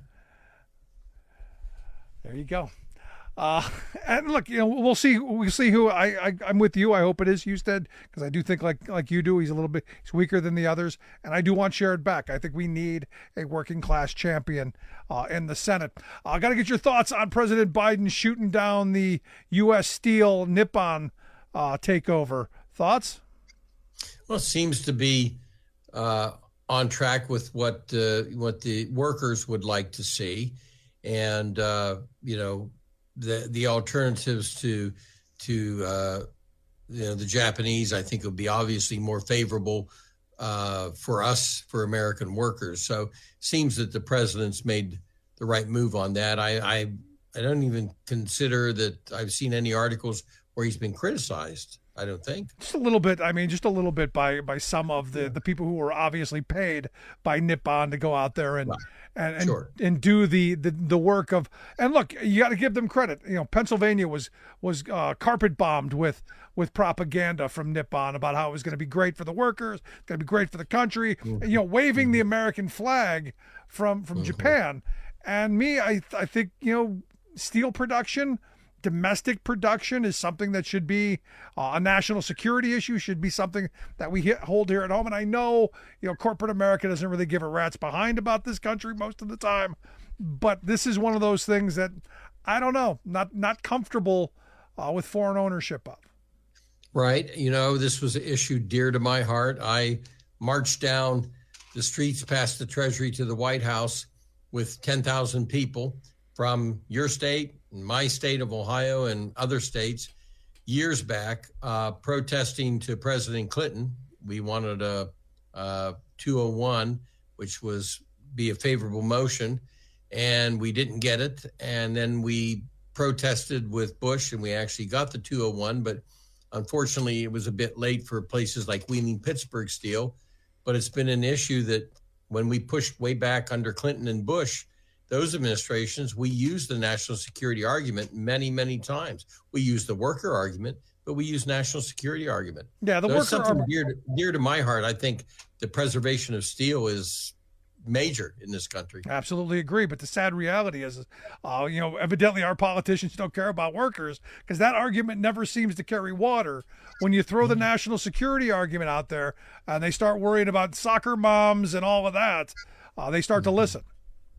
There you go. Uh, and look, you know, we'll see. We'll see who I, I I'm with you. I hope it is Husted, because I do think, like like you do, he's a little bit he's weaker than the others, and I do want Sherrod back. I think we need a working class champion uh, in the Senate. I uh, got to get your thoughts on President Biden shooting down the U S Steel Nippon uh, takeover. Thoughts? Well, it seems to be uh, on track with what uh, what the workers would like to see. And, uh, you know, the the alternatives to to uh, you know the Japanese, I think, would be obviously more favorable uh, for us, for American workers. So it seems that the president's made the right move on that. I, I I don't even consider that I've seen any articles where he's been criticized. I don't think. Just a little bit. I mean, just a little bit by by some of the, the people who were obviously paid by Nippon to go out there and. Right. And and, sure. and do the, the, the work of, and look, you got to give them credit. You know, Pennsylvania was was uh, carpet bombed with with propaganda from Nippon about how it was going to be great for the workers, going to be great for the country. Mm-hmm. You know, waving mm-hmm. the American flag from from mm-hmm. Japan. And me, I I think, you know, steel production, domestic production is something that should be uh, a national security issue, should be something that we hit, hold here at home. And I know, you know, corporate America doesn't really give a rat's behind about this country most of the time, but this is one of those things that I don't know, not not comfortable uh, with foreign ownership of. Right. You know, this was an issue dear to my heart. I marched down the streets past the Treasury to the White House with ten thousand people from your state, my state of Ohio, and other states years back, uh, protesting to President Clinton. We wanted a, a two oh one, which was be a favorable motion, and we didn't get it. And then we protested with Bush, and we actually got the two oh one, but unfortunately it was a bit late for places like Wheeling Pittsburgh Steel. But it's been an issue that when we pushed way back under Clinton and Bush, those administrations, we used the national security argument many, many times. We used the worker argument, but we used national security argument. Yeah, the so worker something argument. dear to, dear to my heart. I think the preservation of steel is major in this country. Absolutely agree. But the sad reality is, uh, you know, evidently our politicians don't care about workers, because that argument never seems to carry water. When you throw the mm-hmm. national security argument out there and they start worrying about soccer moms and all of that, uh, they start mm-hmm. to listen.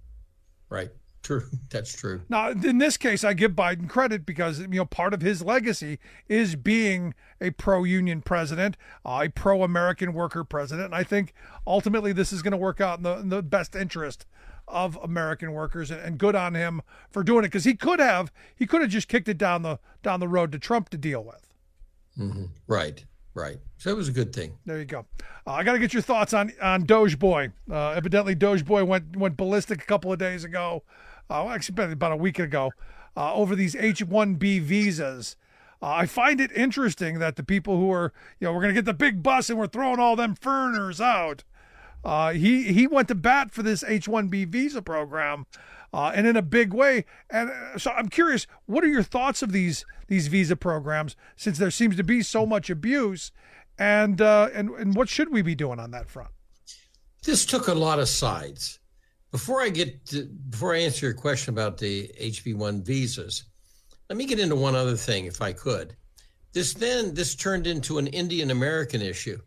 Right. True. That's true. Now, in this case, I give Biden credit because, you know, part of his legacy is being a pro-union president, uh, a pro-American worker president. And I think ultimately this is going to work out in the, in the best interest of American workers, and, and good on him for doing it, because he could have he could have just kicked it down the down the road to Trump to deal with. Mm-hmm. Right. Right. So it was a good thing. There you go. Uh, I got to get your thoughts on on Doge Boy. Uh, evidently, Doge Boy went went ballistic a couple of days ago. Uh, well, actually, about a week ago, uh, over these H one B visas. Uh, I find it interesting that the people who are, you know, we're going to get the big bus and we're throwing all them foreigners out. Uh, he he went to bat for this H one B visa program, uh, and in a big way. And uh, so I'm curious, what are your thoughts of these these visa programs, since there seems to be so much abuse, and uh, and and what should we be doing on that front? This took a lot of sides. Before I get to, before I answer your question about the H B one visas, let me get into one other thing, if I could. This then this turned into an Indian American issue.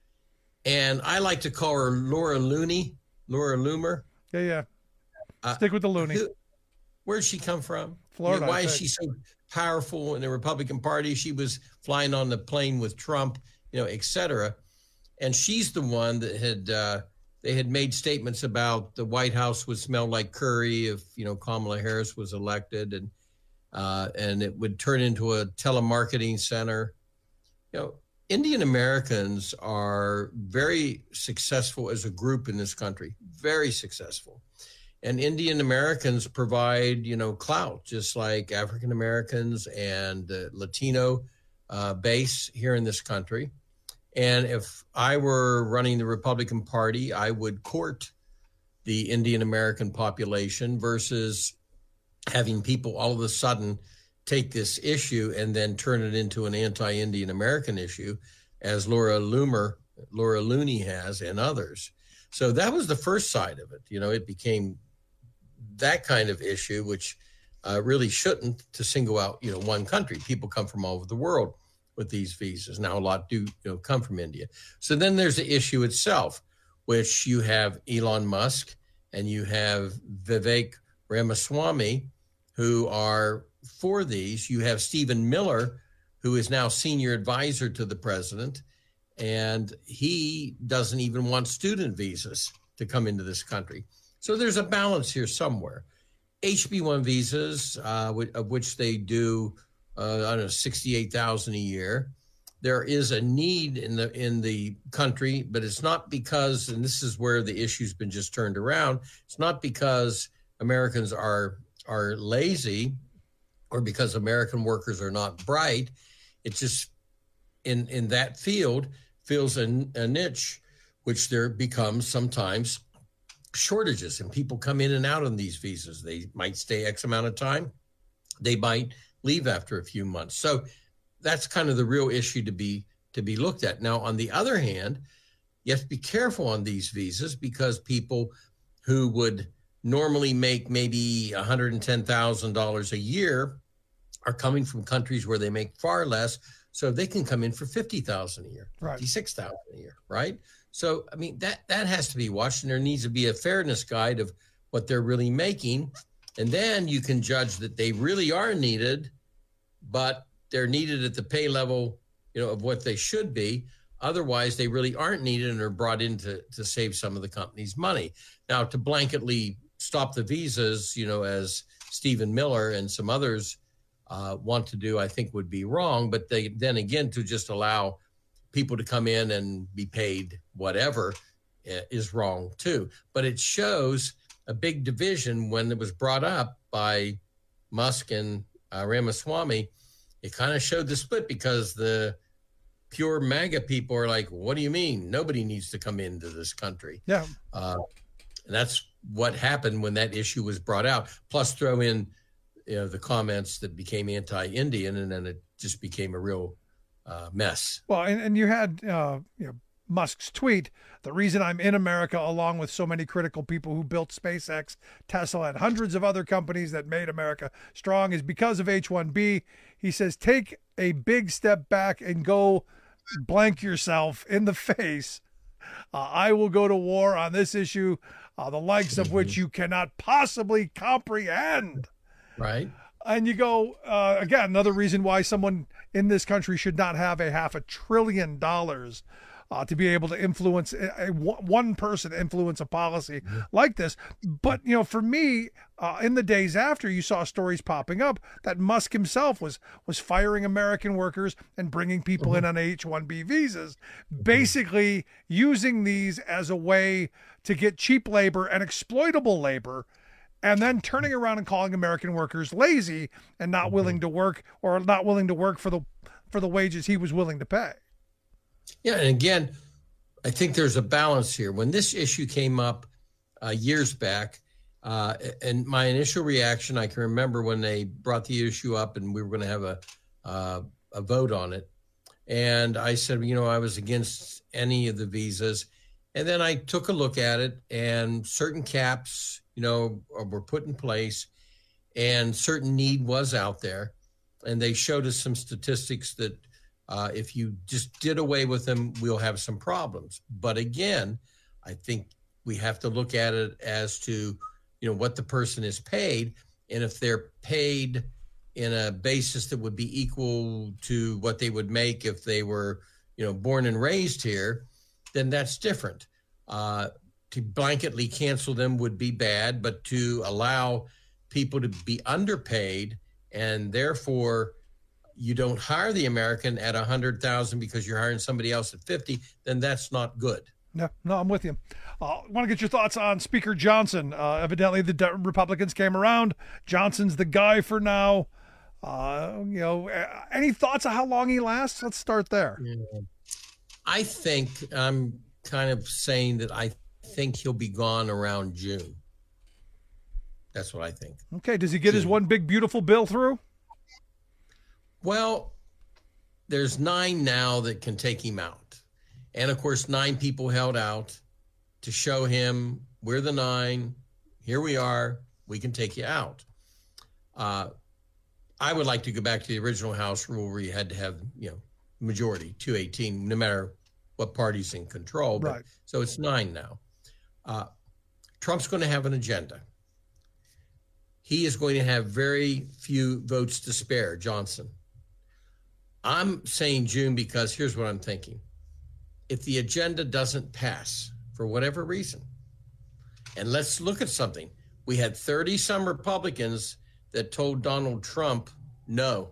And I like to call her Laura Looney, Laura Loomer. Yeah, yeah. Stick with the Looney. Uh, where'd she come from? Florida. You know, why is she so powerful in the Republican Party? She was flying on the plane with Trump, you know, et cetera. And she's the one that had, uh, they had made statements about the White House would smell like curry if, you know, Kamala Harris was elected, and uh, and it would turn into a telemarketing center. You know, Indian Americans are very successful as a group in this country, very successful. And Indian Americans provide, you know, clout, just like African Americans and uh, Latino uh, base here in this country. And if I were running the Republican Party, I would court the Indian American population versus having people all of a sudden take this issue and then turn it into an anti-Indian American issue, as Laura Loomer, Laura Looney has, and others. So that was the first side of it. You know, it became that kind of issue, which uh, really shouldn't, to single out, you know, one country. People come from all over the world with these visas. Now, a lot do, you know, come from India. So then there's the issue itself, which you have Elon Musk and you have Vivek Ramaswamy, who are for these. You have Stephen Miller, who is now senior advisor to the president, and he doesn't even want student visas to come into this country. So there's a balance here somewhere. H B one visas, uh, of which they do, uh, I don't know, sixty-eight thousand a year. There is a need in the in the country, but it's not because, and this is where the issue's been just turned around. It's not because Americans are are lazy or because American workers are not bright. It's just in in that field fills a, a niche, which there becomes sometimes shortages, and people come in and out on these visas. They might stay X amount of time. They might leave after a few months. So that's kind of the real issue to be to be looked at. Now, on the other hand, you have to be careful on these visas because people who would normally make maybe one hundred ten thousand dollars a year are coming from countries where they make far less, so they can come in for fifty thousand dollars a year, right. fifty-six thousand dollars a year, right? So, I mean, that that has to be watched, and there needs to be a fairness guide of what they're really making, and then you can judge that they really are needed, but they're needed at the pay level, you know, of what they should be. Otherwise, they really aren't needed and are brought in to, to save some of the company's money. Now, to blanketly stop the visas, you know, as Stephen Miller and some others uh, want to do, I think would be wrong. But they then again, to just allow people to come in and be paid whatever uh, is wrong too. But it shows a big division when it was brought up by Musk and uh, Ramaswamy. It kind of showed the split because the pure MAGA people are like, what do you mean? Nobody needs to come into this country. Yeah. Uh, and that's what happened when that issue was brought out. Plus throw in, you know, the comments that became anti-Indian, and then it just became a real uh, mess. Well, and, and you had, uh, you know, Musk's tweet, the reason I'm in America, along with so many critical people who built SpaceX, Tesla, and hundreds of other companies that made America strong, is because of H one B. He says, take a big step back and go blank yourself in the face. Uh, I will go to war on this issue, uh, the likes of which you cannot possibly comprehend. Right. And you go, uh, again, another reason why someone in this country should not have a half a trillion dollars Uh, to be able to influence a, a, one person influence a policy mm-hmm. like this. But, you know, for me, uh, in the days after, you saw stories popping up that Musk himself was was firing American workers and bringing people mm-hmm. in on H one B visas, basically using these as a way to get cheap labor and exploitable labor, and then turning around and calling American workers lazy and not mm-hmm. willing to work, or not willing to work for the for the wages he was willing to pay. Yeah, and again, I think there's a balance here. When this issue came up uh, years back, uh, and my initial reaction, I can remember when they brought the issue up and we were going to have a uh, a vote on it. And I said, you know, I was against any of the visas. And then I took a look at it, and certain caps, you know, were put in place, and certain need was out there. And they showed us some statistics that Uh, if you just did away with them, we'll have some problems. But again, I think we have to look at it as to, you know, what the person is paid. And if they're paid in a basis that would be equal to what they would make if they were, you know, born and raised here, then that's different. Uh, to blanketly cancel them would be bad, but to allow people to be underpaid and therefore you don't hire the American at a hundred thousand because you're hiring somebody else at fifty, then that's not good. Yeah, no, I'm with you. I uh, want to get your thoughts on Speaker Johnson. Uh, evidently, the De- Republicans came around. Johnson's the guy for now. Uh, you know, any thoughts on how long he lasts? Let's start there. Yeah. I think I'm kind of saying that I think he'll be gone around June. That's what I think. Okay. Does he get June. his one big, beautiful bill through? Well, there's nine now that can take him out. And, of course, nine people held out to show him we're the nine. Here we are. We can take you out. Uh, I would like to go back to the original House rule where you had to have, you know, majority, two eighteen, no matter what party's in control. But, right. So it's nine now. Uh, Trump's going to have an agenda. He is going to have very few votes to spare, Johnson. I'm saying June because here's what I'm thinking. If the agenda doesn't pass for whatever reason, and let's look at something. We had thirty some Republicans that told Donald Trump no.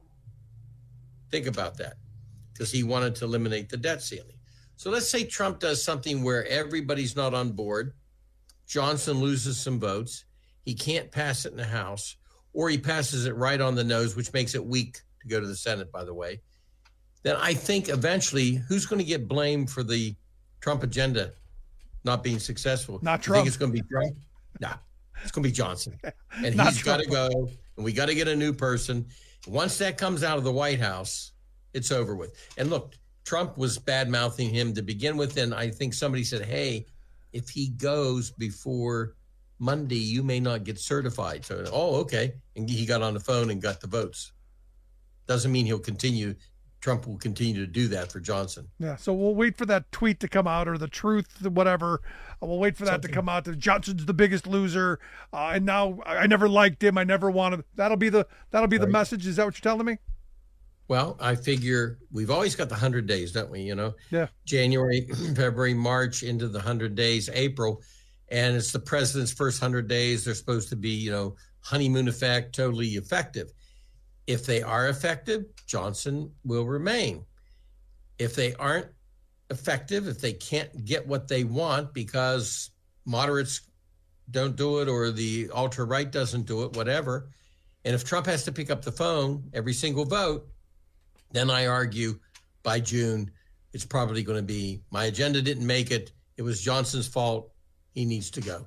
Think about that, because he wanted to eliminate the debt ceiling. So let's say Trump does something where everybody's not on board. Johnson loses some votes. He can't pass it in the House, or he passes it right on the nose, which makes it weak to go to the Senate, by the way. Then I think eventually who's going to get blamed for the Trump agenda not being successful? Not Trump. You think it's going to be Trump? No, it's going to be Johnson. And he's got to go, and we got to get a new person. Once that comes out of the White House, it's over with. And look, Trump was bad-mouthing him to begin with, and I think somebody said, hey, if he goes before Monday, you may not get certified. So, oh, okay. And he got on the phone and got the votes. Doesn't mean he'll continue. Trump will continue to do that for Johnson. Yeah, so we'll wait for that tweet to come out or the truth, whatever. We'll wait for that Something. to come out. That Johnson's the biggest loser, uh, and now I never liked him. I never wanted. That'll be the that'll be right. the message. Is that what you're telling me? Well, I figure we've always got the hundred days, don't we? You know, yeah. January, February, March into the hundred days, April, and it's the president's first hundred days. They're supposed to be, you know, honeymoon effect, totally effective. If they are effective, Johnson will remain. If they aren't effective, if they can't get what they want because moderates don't do it or the ultra-right doesn't do it, whatever, and if Trump has to pick up the phone every single vote, then I argue by June, it's probably going to be, my agenda didn't make it. It was Johnson's fault. He needs to go.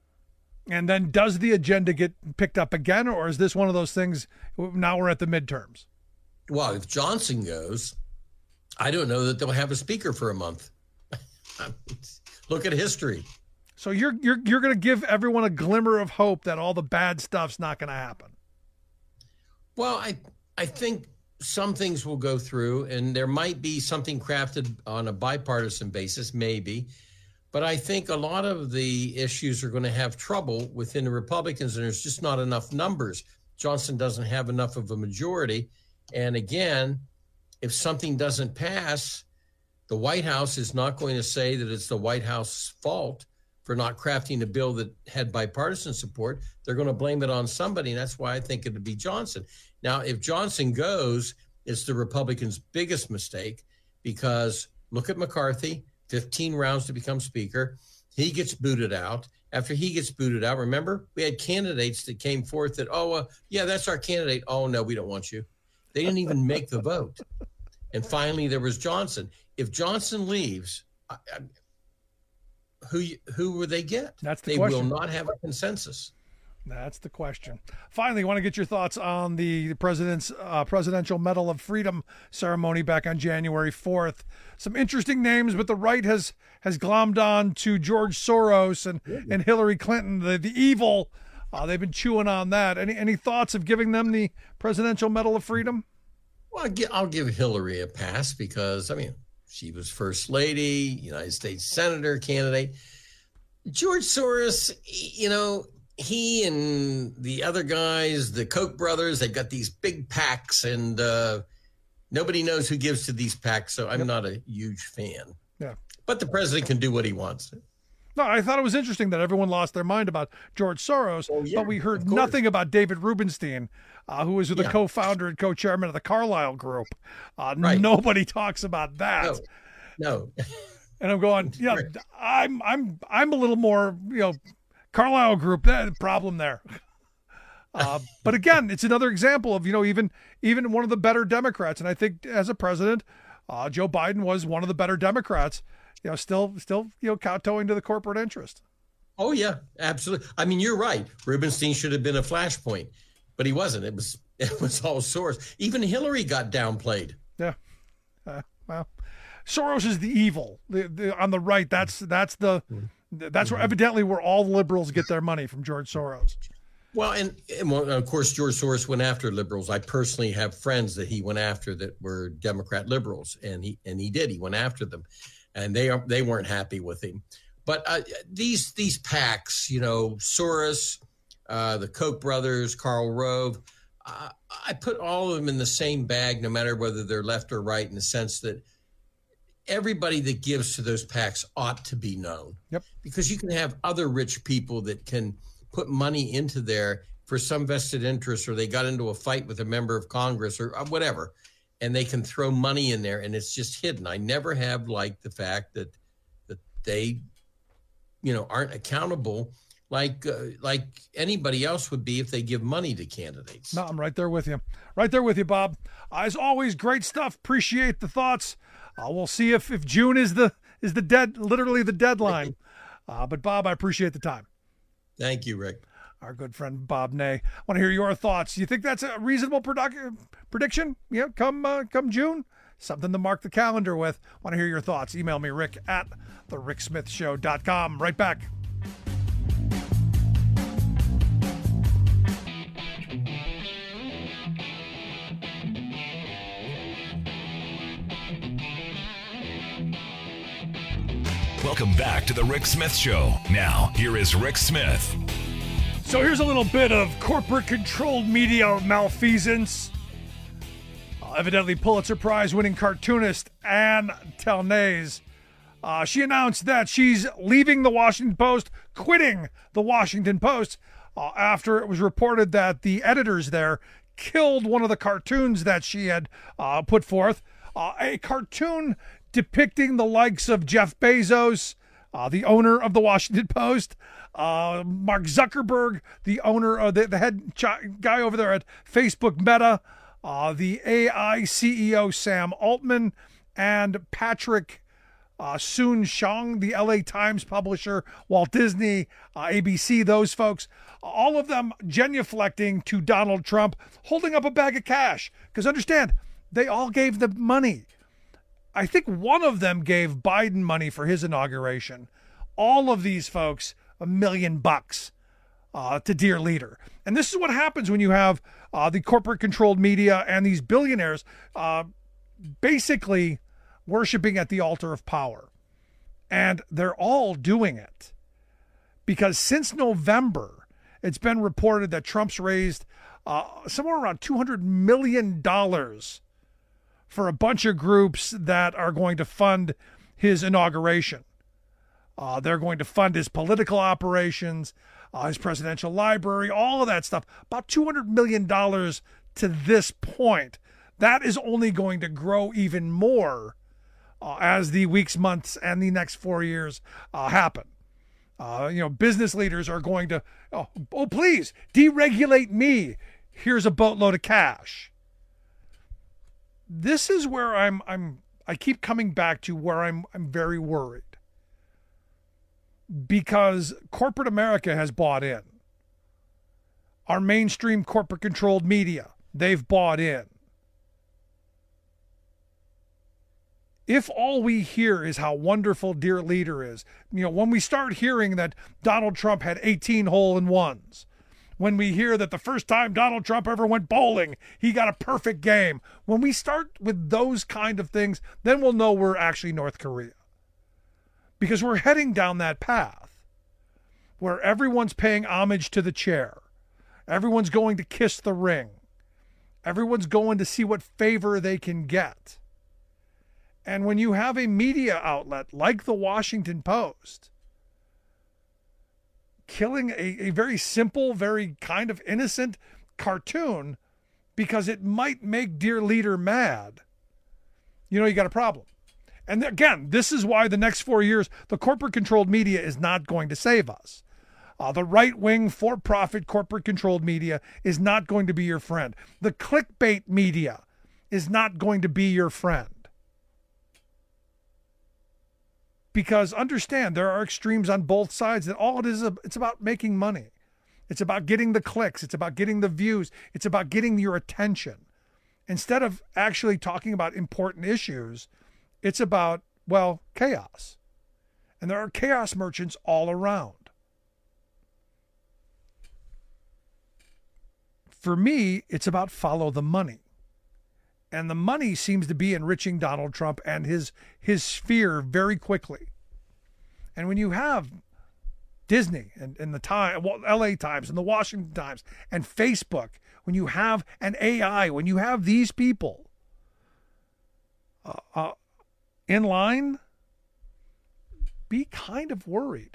And then does the agenda get picked up again, or is this one of those things, now we're at the midterms? Well, if Johnson goes, I don't know that they'll have a speaker for a month. Look at history. So you're you're you're going to give everyone a glimmer of hope that all the bad stuff's not going to happen. Well, I I think some things will go through, and there might be something crafted on a bipartisan basis, maybe. But I think a lot of the issues are going to have trouble within the Republicans, and there's just not enough numbers. Johnson doesn't have enough of a majority. And again, if something doesn't pass, the White House is not going to say that it's the White House's fault for not crafting a bill that had bipartisan support. They're going to blame it on somebody, and that's why I think it would be Johnson. Now, if Johnson goes, it's the Republicans' biggest mistake, because look at McCarthy. fifteen rounds to become speaker. He gets booted out. After he gets booted out, remember, we had candidates that came forth that, oh, uh, yeah, that's our candidate. Oh, no, we don't want you. They didn't even make the vote. And finally, there was Johnson. If Johnson leaves, I, I, who who will they get? That's the they question. will not have a consensus. That's the question. Finally, I want to get your thoughts on the president's uh, Presidential Medal of Freedom ceremony back on January fourth. Some interesting names, but the right has has glommed on to George Soros and, mm-hmm. and Hillary Clinton, the, the evil. Uh, they've been chewing on that. Any any thoughts of giving them the Presidential Medal of Freedom? Well, I'll give Hillary a pass because, I mean, she was First Lady, United States Senator candidate. George Soros, you know, he and the other guys, the Koch brothers, they've got these big PACs, and uh, nobody knows who gives to these PACs, so I'm yep. not a huge fan. Yeah, but the president can do what he wants. No, I thought it was interesting that everyone lost their mind about George Soros, oh, yeah, but we heard nothing about David Rubenstein, uh, who was the yeah. co-founder and co-chairman of the Carlyle Group. Uh, right. Nobody talks about that. No. no. And I'm going, yeah, I'm I'm I'm a little more, you know, Carlyle Group, that problem there. Uh, but again, it's another example of, you know, even even one of the better Democrats. And I think as a president, uh, Joe Biden was one of the better Democrats, you know, still, still, you know, kowtowing to the corporate interest. Oh, yeah, absolutely. I mean, you're right. Rubenstein should have been a flashpoint, but he wasn't. It was it was all Soros. Even Hillary got downplayed. Yeah. Uh, well, Soros is the evil. The, the, on the right, that's that's the that's where evidently where all liberals get their money, from George Soros. Well, and, and well, of course, George Soros went after liberals. I personally have friends that he went after that were Democrat liberals, and he and he did. He went after them, and they are they weren't happy with him. But uh, these these PACs, you know, Soros, uh, the Koch brothers, Karl Rove, uh, I put all of them in the same bag, no matter whether they're left or right, in the sense that everybody that gives to those PACs ought to be known. Yep. Because you can have other rich people that can put money into there for some vested interest, or they got into a fight with a member of Congress or whatever, and they can throw money in there and it's just hidden. I never have liked the fact that that they, you know, aren't accountable like uh, like anybody else would be if they give money to candidates. No, I'm right there with you. Right there with you, Bob. As always, great stuff. Appreciate the thoughts. Uh, we'll see if, if June is the is the dead, literally the deadline. Uh, but Bob, I appreciate the time. Thank you, Rick. Our good friend Bob Ney. I want to hear your thoughts. Do you think that's a reasonable product, prediction? Yeah, come uh, come June? Something to mark the calendar with. Want to hear your thoughts. Email me, Rick at the rick smith show dot com. Right back. Welcome back to the Rick Smith Show. Now, here is Rick Smith. So here's a little bit of corporate-controlled media malfeasance. Uh, evidently, Pulitzer Prize-winning cartoonist Ann Talnez, uh, she announced that she's leaving the Washington Post, quitting the Washington Post, uh, after it was reported that the editors there killed one of the cartoons that she had uh, put forth. Uh, a cartoon depicting the likes of Jeff Bezos, uh, the owner of the Washington Post, uh, Mark Zuckerberg, the owner of the, the head ch- guy over there at Facebook Meta, uh, the A I C E O Sam Altman, and Patrick uh, Soon-Shiong, the L A Times publisher, Walt Disney, uh, A B C, those folks, all of them genuflecting to Donald Trump, holding up a bag of cash. Because understand, they all gave the money. I think one of them gave Biden money for his inauguration. All of these folks, a million bucks uh, to Dear Leader. And this is what happens when you have uh, the corporate-controlled media and these billionaires uh, basically worshiping at the altar of power. And they're all doing it. Because since November, it's been reported that Trump's raised uh, somewhere around two hundred million dollars for a bunch of groups that are going to fund his inauguration. Uh, they're going to fund his political operations, uh, his presidential library, all of that stuff. About two hundred million dollars to this point. That is only going to grow even more uh, as the weeks, months, and the next four years uh, happen. Uh, you know, business leaders are going to, oh, oh, please, deregulate me. Here's a boatload of cash. This is where I'm I'm I keep coming back to where I'm I'm very worried. Because corporate America has bought in. Our mainstream corporate controlled media, they've bought in. If all we hear is how wonderful Dear Leader is, you know, when we start hearing that Donald Trump had eighteen hole-in-ones, when we hear that the first time Donald Trump ever went bowling, he got a perfect game. When we start with those kind of things, then we'll know we're actually North Korea. Because we're heading down that path where everyone's paying homage to the chair. Everyone's going to kiss the ring. Everyone's going to see what favor they can get. And when you have a media outlet like the Washington Post, killing a, a very simple, very kind of innocent cartoon because it might make Dear Leader mad, you know, you got a problem. And again, this is why the next four years, the corporate-controlled media is not going to save us. Uh, the right-wing, for-profit, corporate-controlled media is not going to be your friend. The clickbait media is not going to be your friend. Because understand, there are extremes on both sides, and all it is, it's about making money. It's about getting the clicks. It's about getting the views. It's about getting your attention. Instead of actually talking about important issues, it's about, well, chaos. And there are chaos merchants all around. For me, it's about follow the money. And the money seems to be enriching Donald Trump and his his sphere very quickly. And when you have Disney and, and the time, well, L A Times and the Washington Times and Facebook, when you have an A I, when you have these people uh, uh, in line, be kind of worried.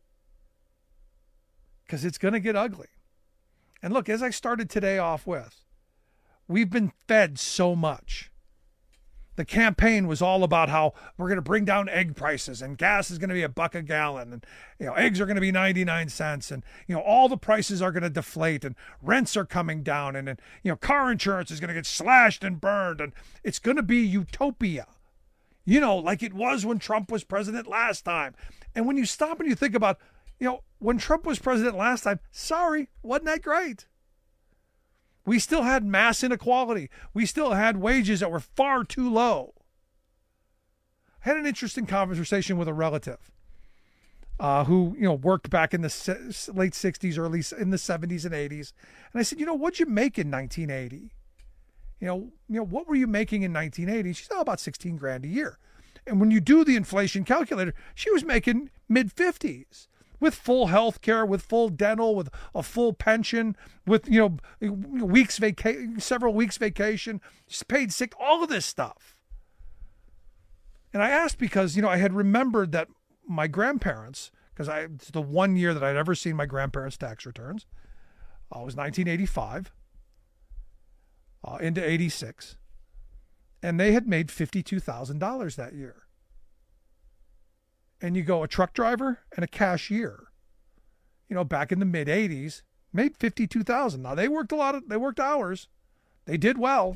Because it's going to get ugly. And look, as I started today off with, we've been fed so much. The campaign was all about how we're going to bring down egg prices and gas is going to be a buck a gallon and, you know, eggs are going to be ninety-nine cents and, you know, all the prices are going to deflate and rents are coming down and, and, you know, car insurance is going to get slashed and burned and it's going to be utopia, you know, like it was when Trump was president last time. And when you stop and you think about, you know, when Trump was president last time, sorry, wasn't that great? We still had mass inequality. We still had wages that were far too low. I had an interesting conversation with a relative uh, who, you know, worked back in the se- late sixties, early in the seventies and eighties. And I said, you know, what'd you make in nineteen eighty? You know, you know, what were you making in nineteen eighty? She said, oh, about sixteen grand a year. And when you do the inflation calculator, she was making mid fifties. With full health care, with full dental, with a full pension, with, you know, weeks vaca- several weeks vacation, paid sick, all of this stuff. And I asked because, you know, I had remembered that my grandparents, because I it's the one year that I'd ever seen my grandparents' tax returns, uh, it was nineteen eighty-five uh, into eighty-six, and they had made fifty-two thousand dollars that year. And you go, a truck driver and a cashier, you know, back in the mid eighties, made fifty-two thousand. Now they worked a lot of, they worked hours. They did well.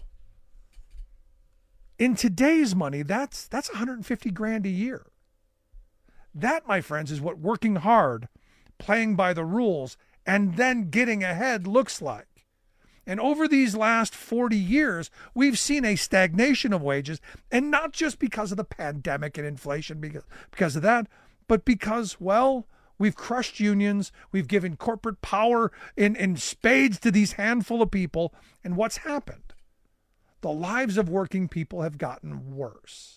In today's money, that's, that's one hundred fifty grand a year. That, my friends, is what working hard, playing by the rules, and then getting ahead looks like. And over these last forty years, we've seen a stagnation of wages, and not just because of the pandemic and inflation, because, because of that, but because, well, we've crushed unions, we've given corporate power in, in spades to these handful of people, and what's happened? The lives of working people have gotten worse.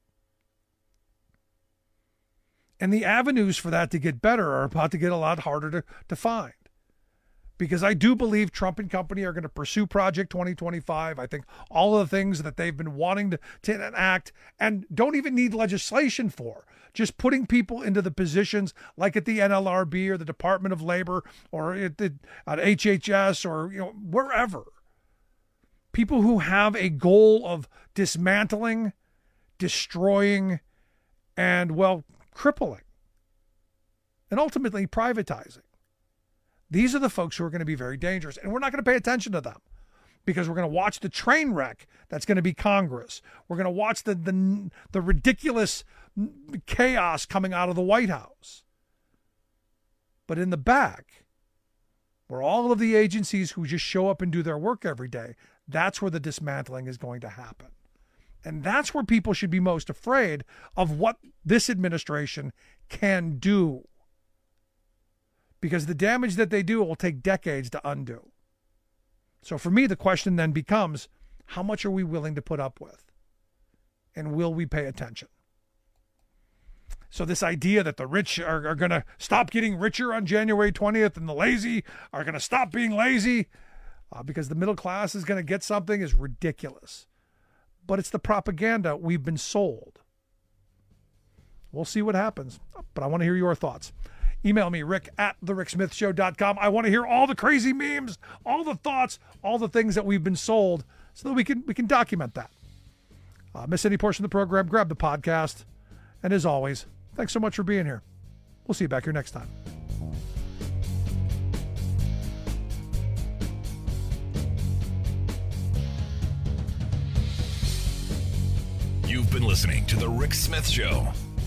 And the avenues for that to get better are about to get a lot harder to, to find. Because I do believe Trump and company are going to pursue Project twenty twenty-five. I think all of the things that they've been wanting to, to enact and don't even need legislation for, just putting people into the positions like at the N L R B or the Department of Labor or at, the, at H H S or, you know, wherever. People who have a goal of dismantling, destroying, and, well, crippling, and ultimately privatizing. These are the folks who are going to be very dangerous, and we're not going to pay attention to them because we're going to watch the train wreck that's going to be Congress. We're going to watch the, the, the ridiculous chaos coming out of the White House. But in the back, where all of the agencies who just show up and do their work every day, that's where the dismantling is going to happen. And that's where people should be most afraid of what this administration can do. Because the damage that they do will take decades to undo. So for me, the question then becomes, how much are we willing to put up with? And will we pay attention? So this idea that the rich are, are going to stop getting richer on January twentieth and the lazy are going to stop being lazy uh, because the middle class is going to get something is ridiculous. But it's the propaganda we've been sold. We'll see what happens. But I want to hear your thoughts. Email me, rick at the rick smith show dot com. I want to hear all the crazy memes, all the thoughts, all the things that we've been sold so that we can we can document that. Uh, miss any portion of the program, grab the podcast. And as always, thanks so much for being here. We'll see you back here next time. You've been listening to The Rick Smith Show.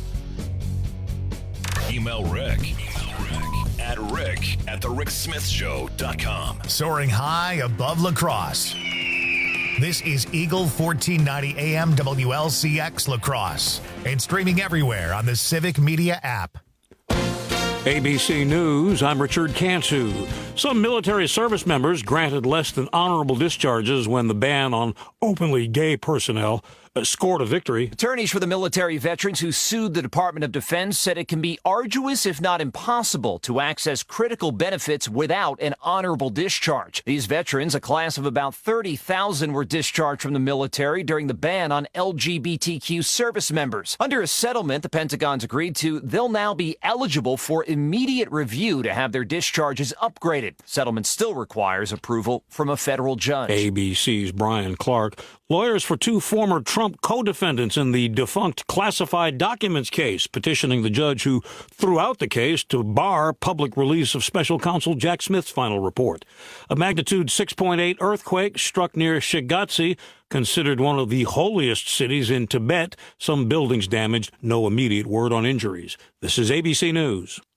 Email Rick, Email Rick at rick at the rick smith show dot com. Soaring high above La Crosse. This is Eagle fourteen ninety A M W L C X La Crosse and streaming everywhere on the Civic Media app. A B C News, I'm Richard Cantu. Some military service members granted less than honorable discharges when the ban on openly gay personnel uh, scored a victory. Attorneys for the military veterans who sued the Department of Defense said it can be arduous, if not impossible, to access critical benefits without an honorable discharge. These veterans, a class of about thirty thousand, were discharged from the military during the ban on L G B T Q service members. Under a settlement the Pentagon's agreed to, they'll now be eligible for immediate review to have their discharges upgraded. Settlement still requires approval from a federal judge. A B C's Brian Clark. Lawyers for two former Trump co-defendants in the defunct classified documents case petitioning the judge who threw out the case to bar public release of special counsel Jack Smith's final report. A magnitude six point eight earthquake struck near Shigatse, considered one of the holiest cities in Tibet. Some buildings damaged. No immediate word on injuries. This is A B C News.